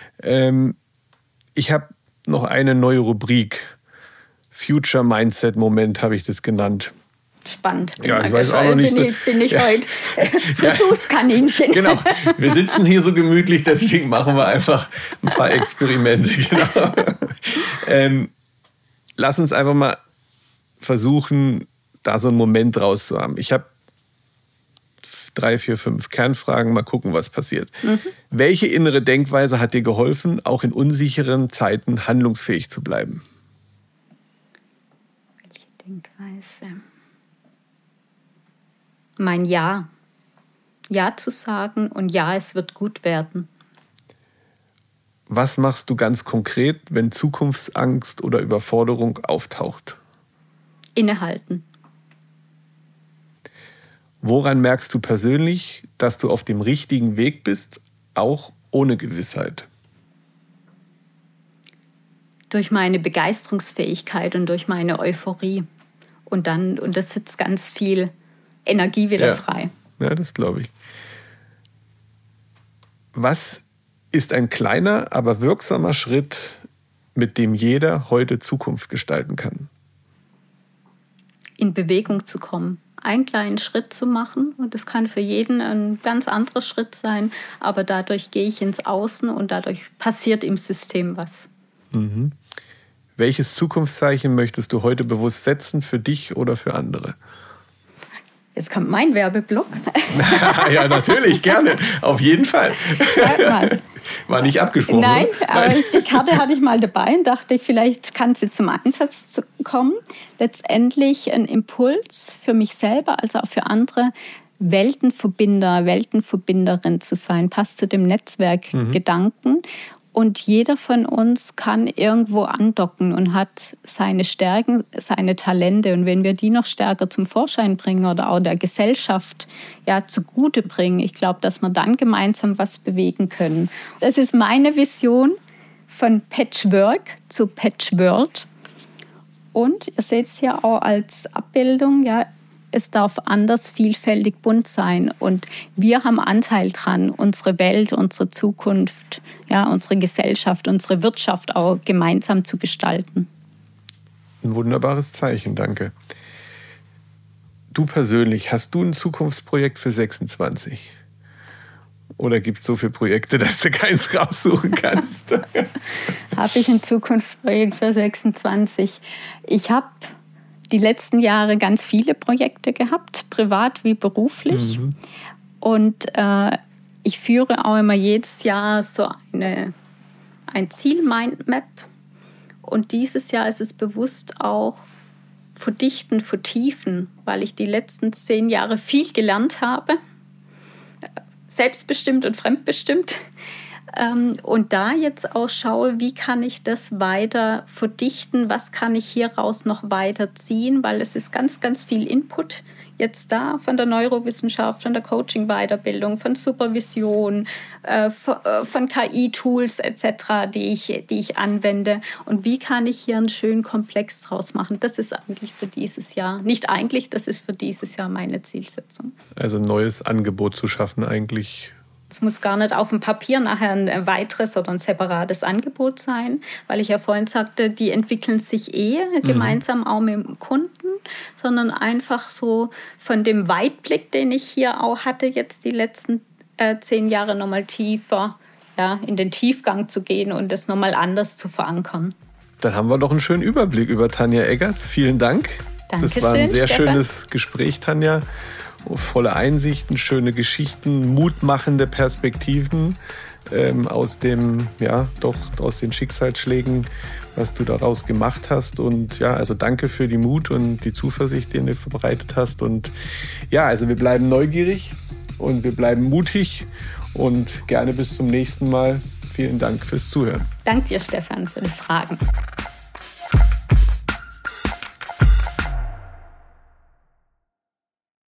Ich habe noch eine neue Rubrik, Future Mindset Moment habe ich das genannt. Spannend. Ja, ich weiß auch noch nicht. Bin ich heute Versuchskaninchen. Genau, wir sitzen hier so gemütlich, deswegen machen wir einfach ein paar Experimente. Genau. Lass uns einfach mal versuchen, da so einen Moment draus zu haben. Ich habe 3, 4, 5 Kernfragen. Mal gucken, was passiert. Welche innere Denkweise hat dir geholfen, auch in unsicheren Zeiten handlungsfähig zu bleiben? Welche Denkweise? Mein Ja. Ja zu sagen und ja, es wird gut werden. Was machst du ganz konkret, wenn Zukunftsangst oder Überforderung auftaucht? Innehalten. Woran merkst du persönlich, dass du auf dem richtigen Weg bist, auch ohne Gewissheit? Durch meine Begeisterungsfähigkeit und durch meine Euphorie. Und das setzt ganz viel Energie wieder frei. Ja, das glaube ich. Was ist ein kleiner, aber wirksamer Schritt, mit dem jeder heute Zukunft gestalten kann? In Bewegung zu kommen. Einen kleinen Schritt zu machen. Und das kann für jeden ein ganz anderer Schritt sein. Aber dadurch gehe ich ins Außen und dadurch passiert im System was. Mhm. Welches Zukunftszeichen möchtest du heute bewusst setzen, für dich oder für andere? Jetzt kommt mein Werbeblock. Ja, natürlich, gerne. Auf jeden Fall. War nicht abgesprochen. Nein, aber die Karte hatte ich mal dabei und dachte, vielleicht kann sie zum Einsatz kommen. Letztendlich ein Impuls für mich selber, als auch für andere, Weltenverbinderin zu sein. Passt zu dem Netzwerkgedanken. Und jeder von uns kann irgendwo andocken und hat seine Stärken, seine Talente. Und wenn wir die noch stärker zum Vorschein bringen oder auch der Gesellschaft zugute bringen, ich glaube, dass wir dann gemeinsam was bewegen können. Das ist meine Vision von Patchwork zu Patchworld. Und ihr seht es hier auch als Abbildung, es darf anders, vielfältig, bunt sein. Und wir haben Anteil dran, unsere Welt, unsere Zukunft, unsere Gesellschaft, unsere Wirtschaft auch gemeinsam zu gestalten. Ein wunderbares Zeichen, danke. Du persönlich, hast du ein Zukunftsprojekt für 26? Oder gibt es so viele Projekte, dass du keins raussuchen kannst? Habe ich ein Zukunftsprojekt für 26? Ich habe die letzten Jahre ganz viele Projekte gehabt, privat wie beruflich. Und ich führe auch immer jedes Jahr so ein Ziel-Mindmap. Und dieses Jahr ist es bewusst auch verdichten, vertiefen, weil ich die letzten 10 Jahre viel gelernt habe. Selbstbestimmt und fremdbestimmt. Und da jetzt auch schaue, wie kann ich das weiter verdichten, was kann ich hieraus noch weiter ziehen, weil es ist ganz, ganz viel Input jetzt da von der Neurowissenschaft, von der Coaching-Weiterbildung, von Supervision, von KI-Tools etc., die ich anwende. Und wie kann ich hier einen schönen Komplex draus machen? Das ist eigentlich für dieses Jahr, nicht eigentlich, das ist für dieses Jahr meine Zielsetzung. Also ein neues Angebot zu schaffen eigentlich. Es muss gar nicht auf dem Papier nachher ein weiteres oder ein separates Angebot sein, weil ich ja vorhin sagte, die entwickeln sich gemeinsam auch mit dem Kunden, sondern einfach so von dem Weitblick, den ich hier auch hatte, jetzt die letzten 10 Jahre nochmal tiefer in den Tiefgang zu gehen und das nochmal anders zu verankern. Dann haben wir doch einen schönen Überblick über Tanja Eggers. Vielen Dank. Dankeschön, das war ein sehr Stefan. Schönes Gespräch, Tanja. Volle Einsichten, schöne Geschichten, mutmachende Perspektiven aus den Schicksalsschlägen, was du daraus gemacht hast. Und ja, also danke für die Mut und die Zuversicht, die du verbreitet hast. Und ja, also wir bleiben neugierig und wir bleiben mutig und gerne bis zum nächsten Mal. Vielen Dank fürs Zuhören. Danke dir, Stefan, für die Fragen.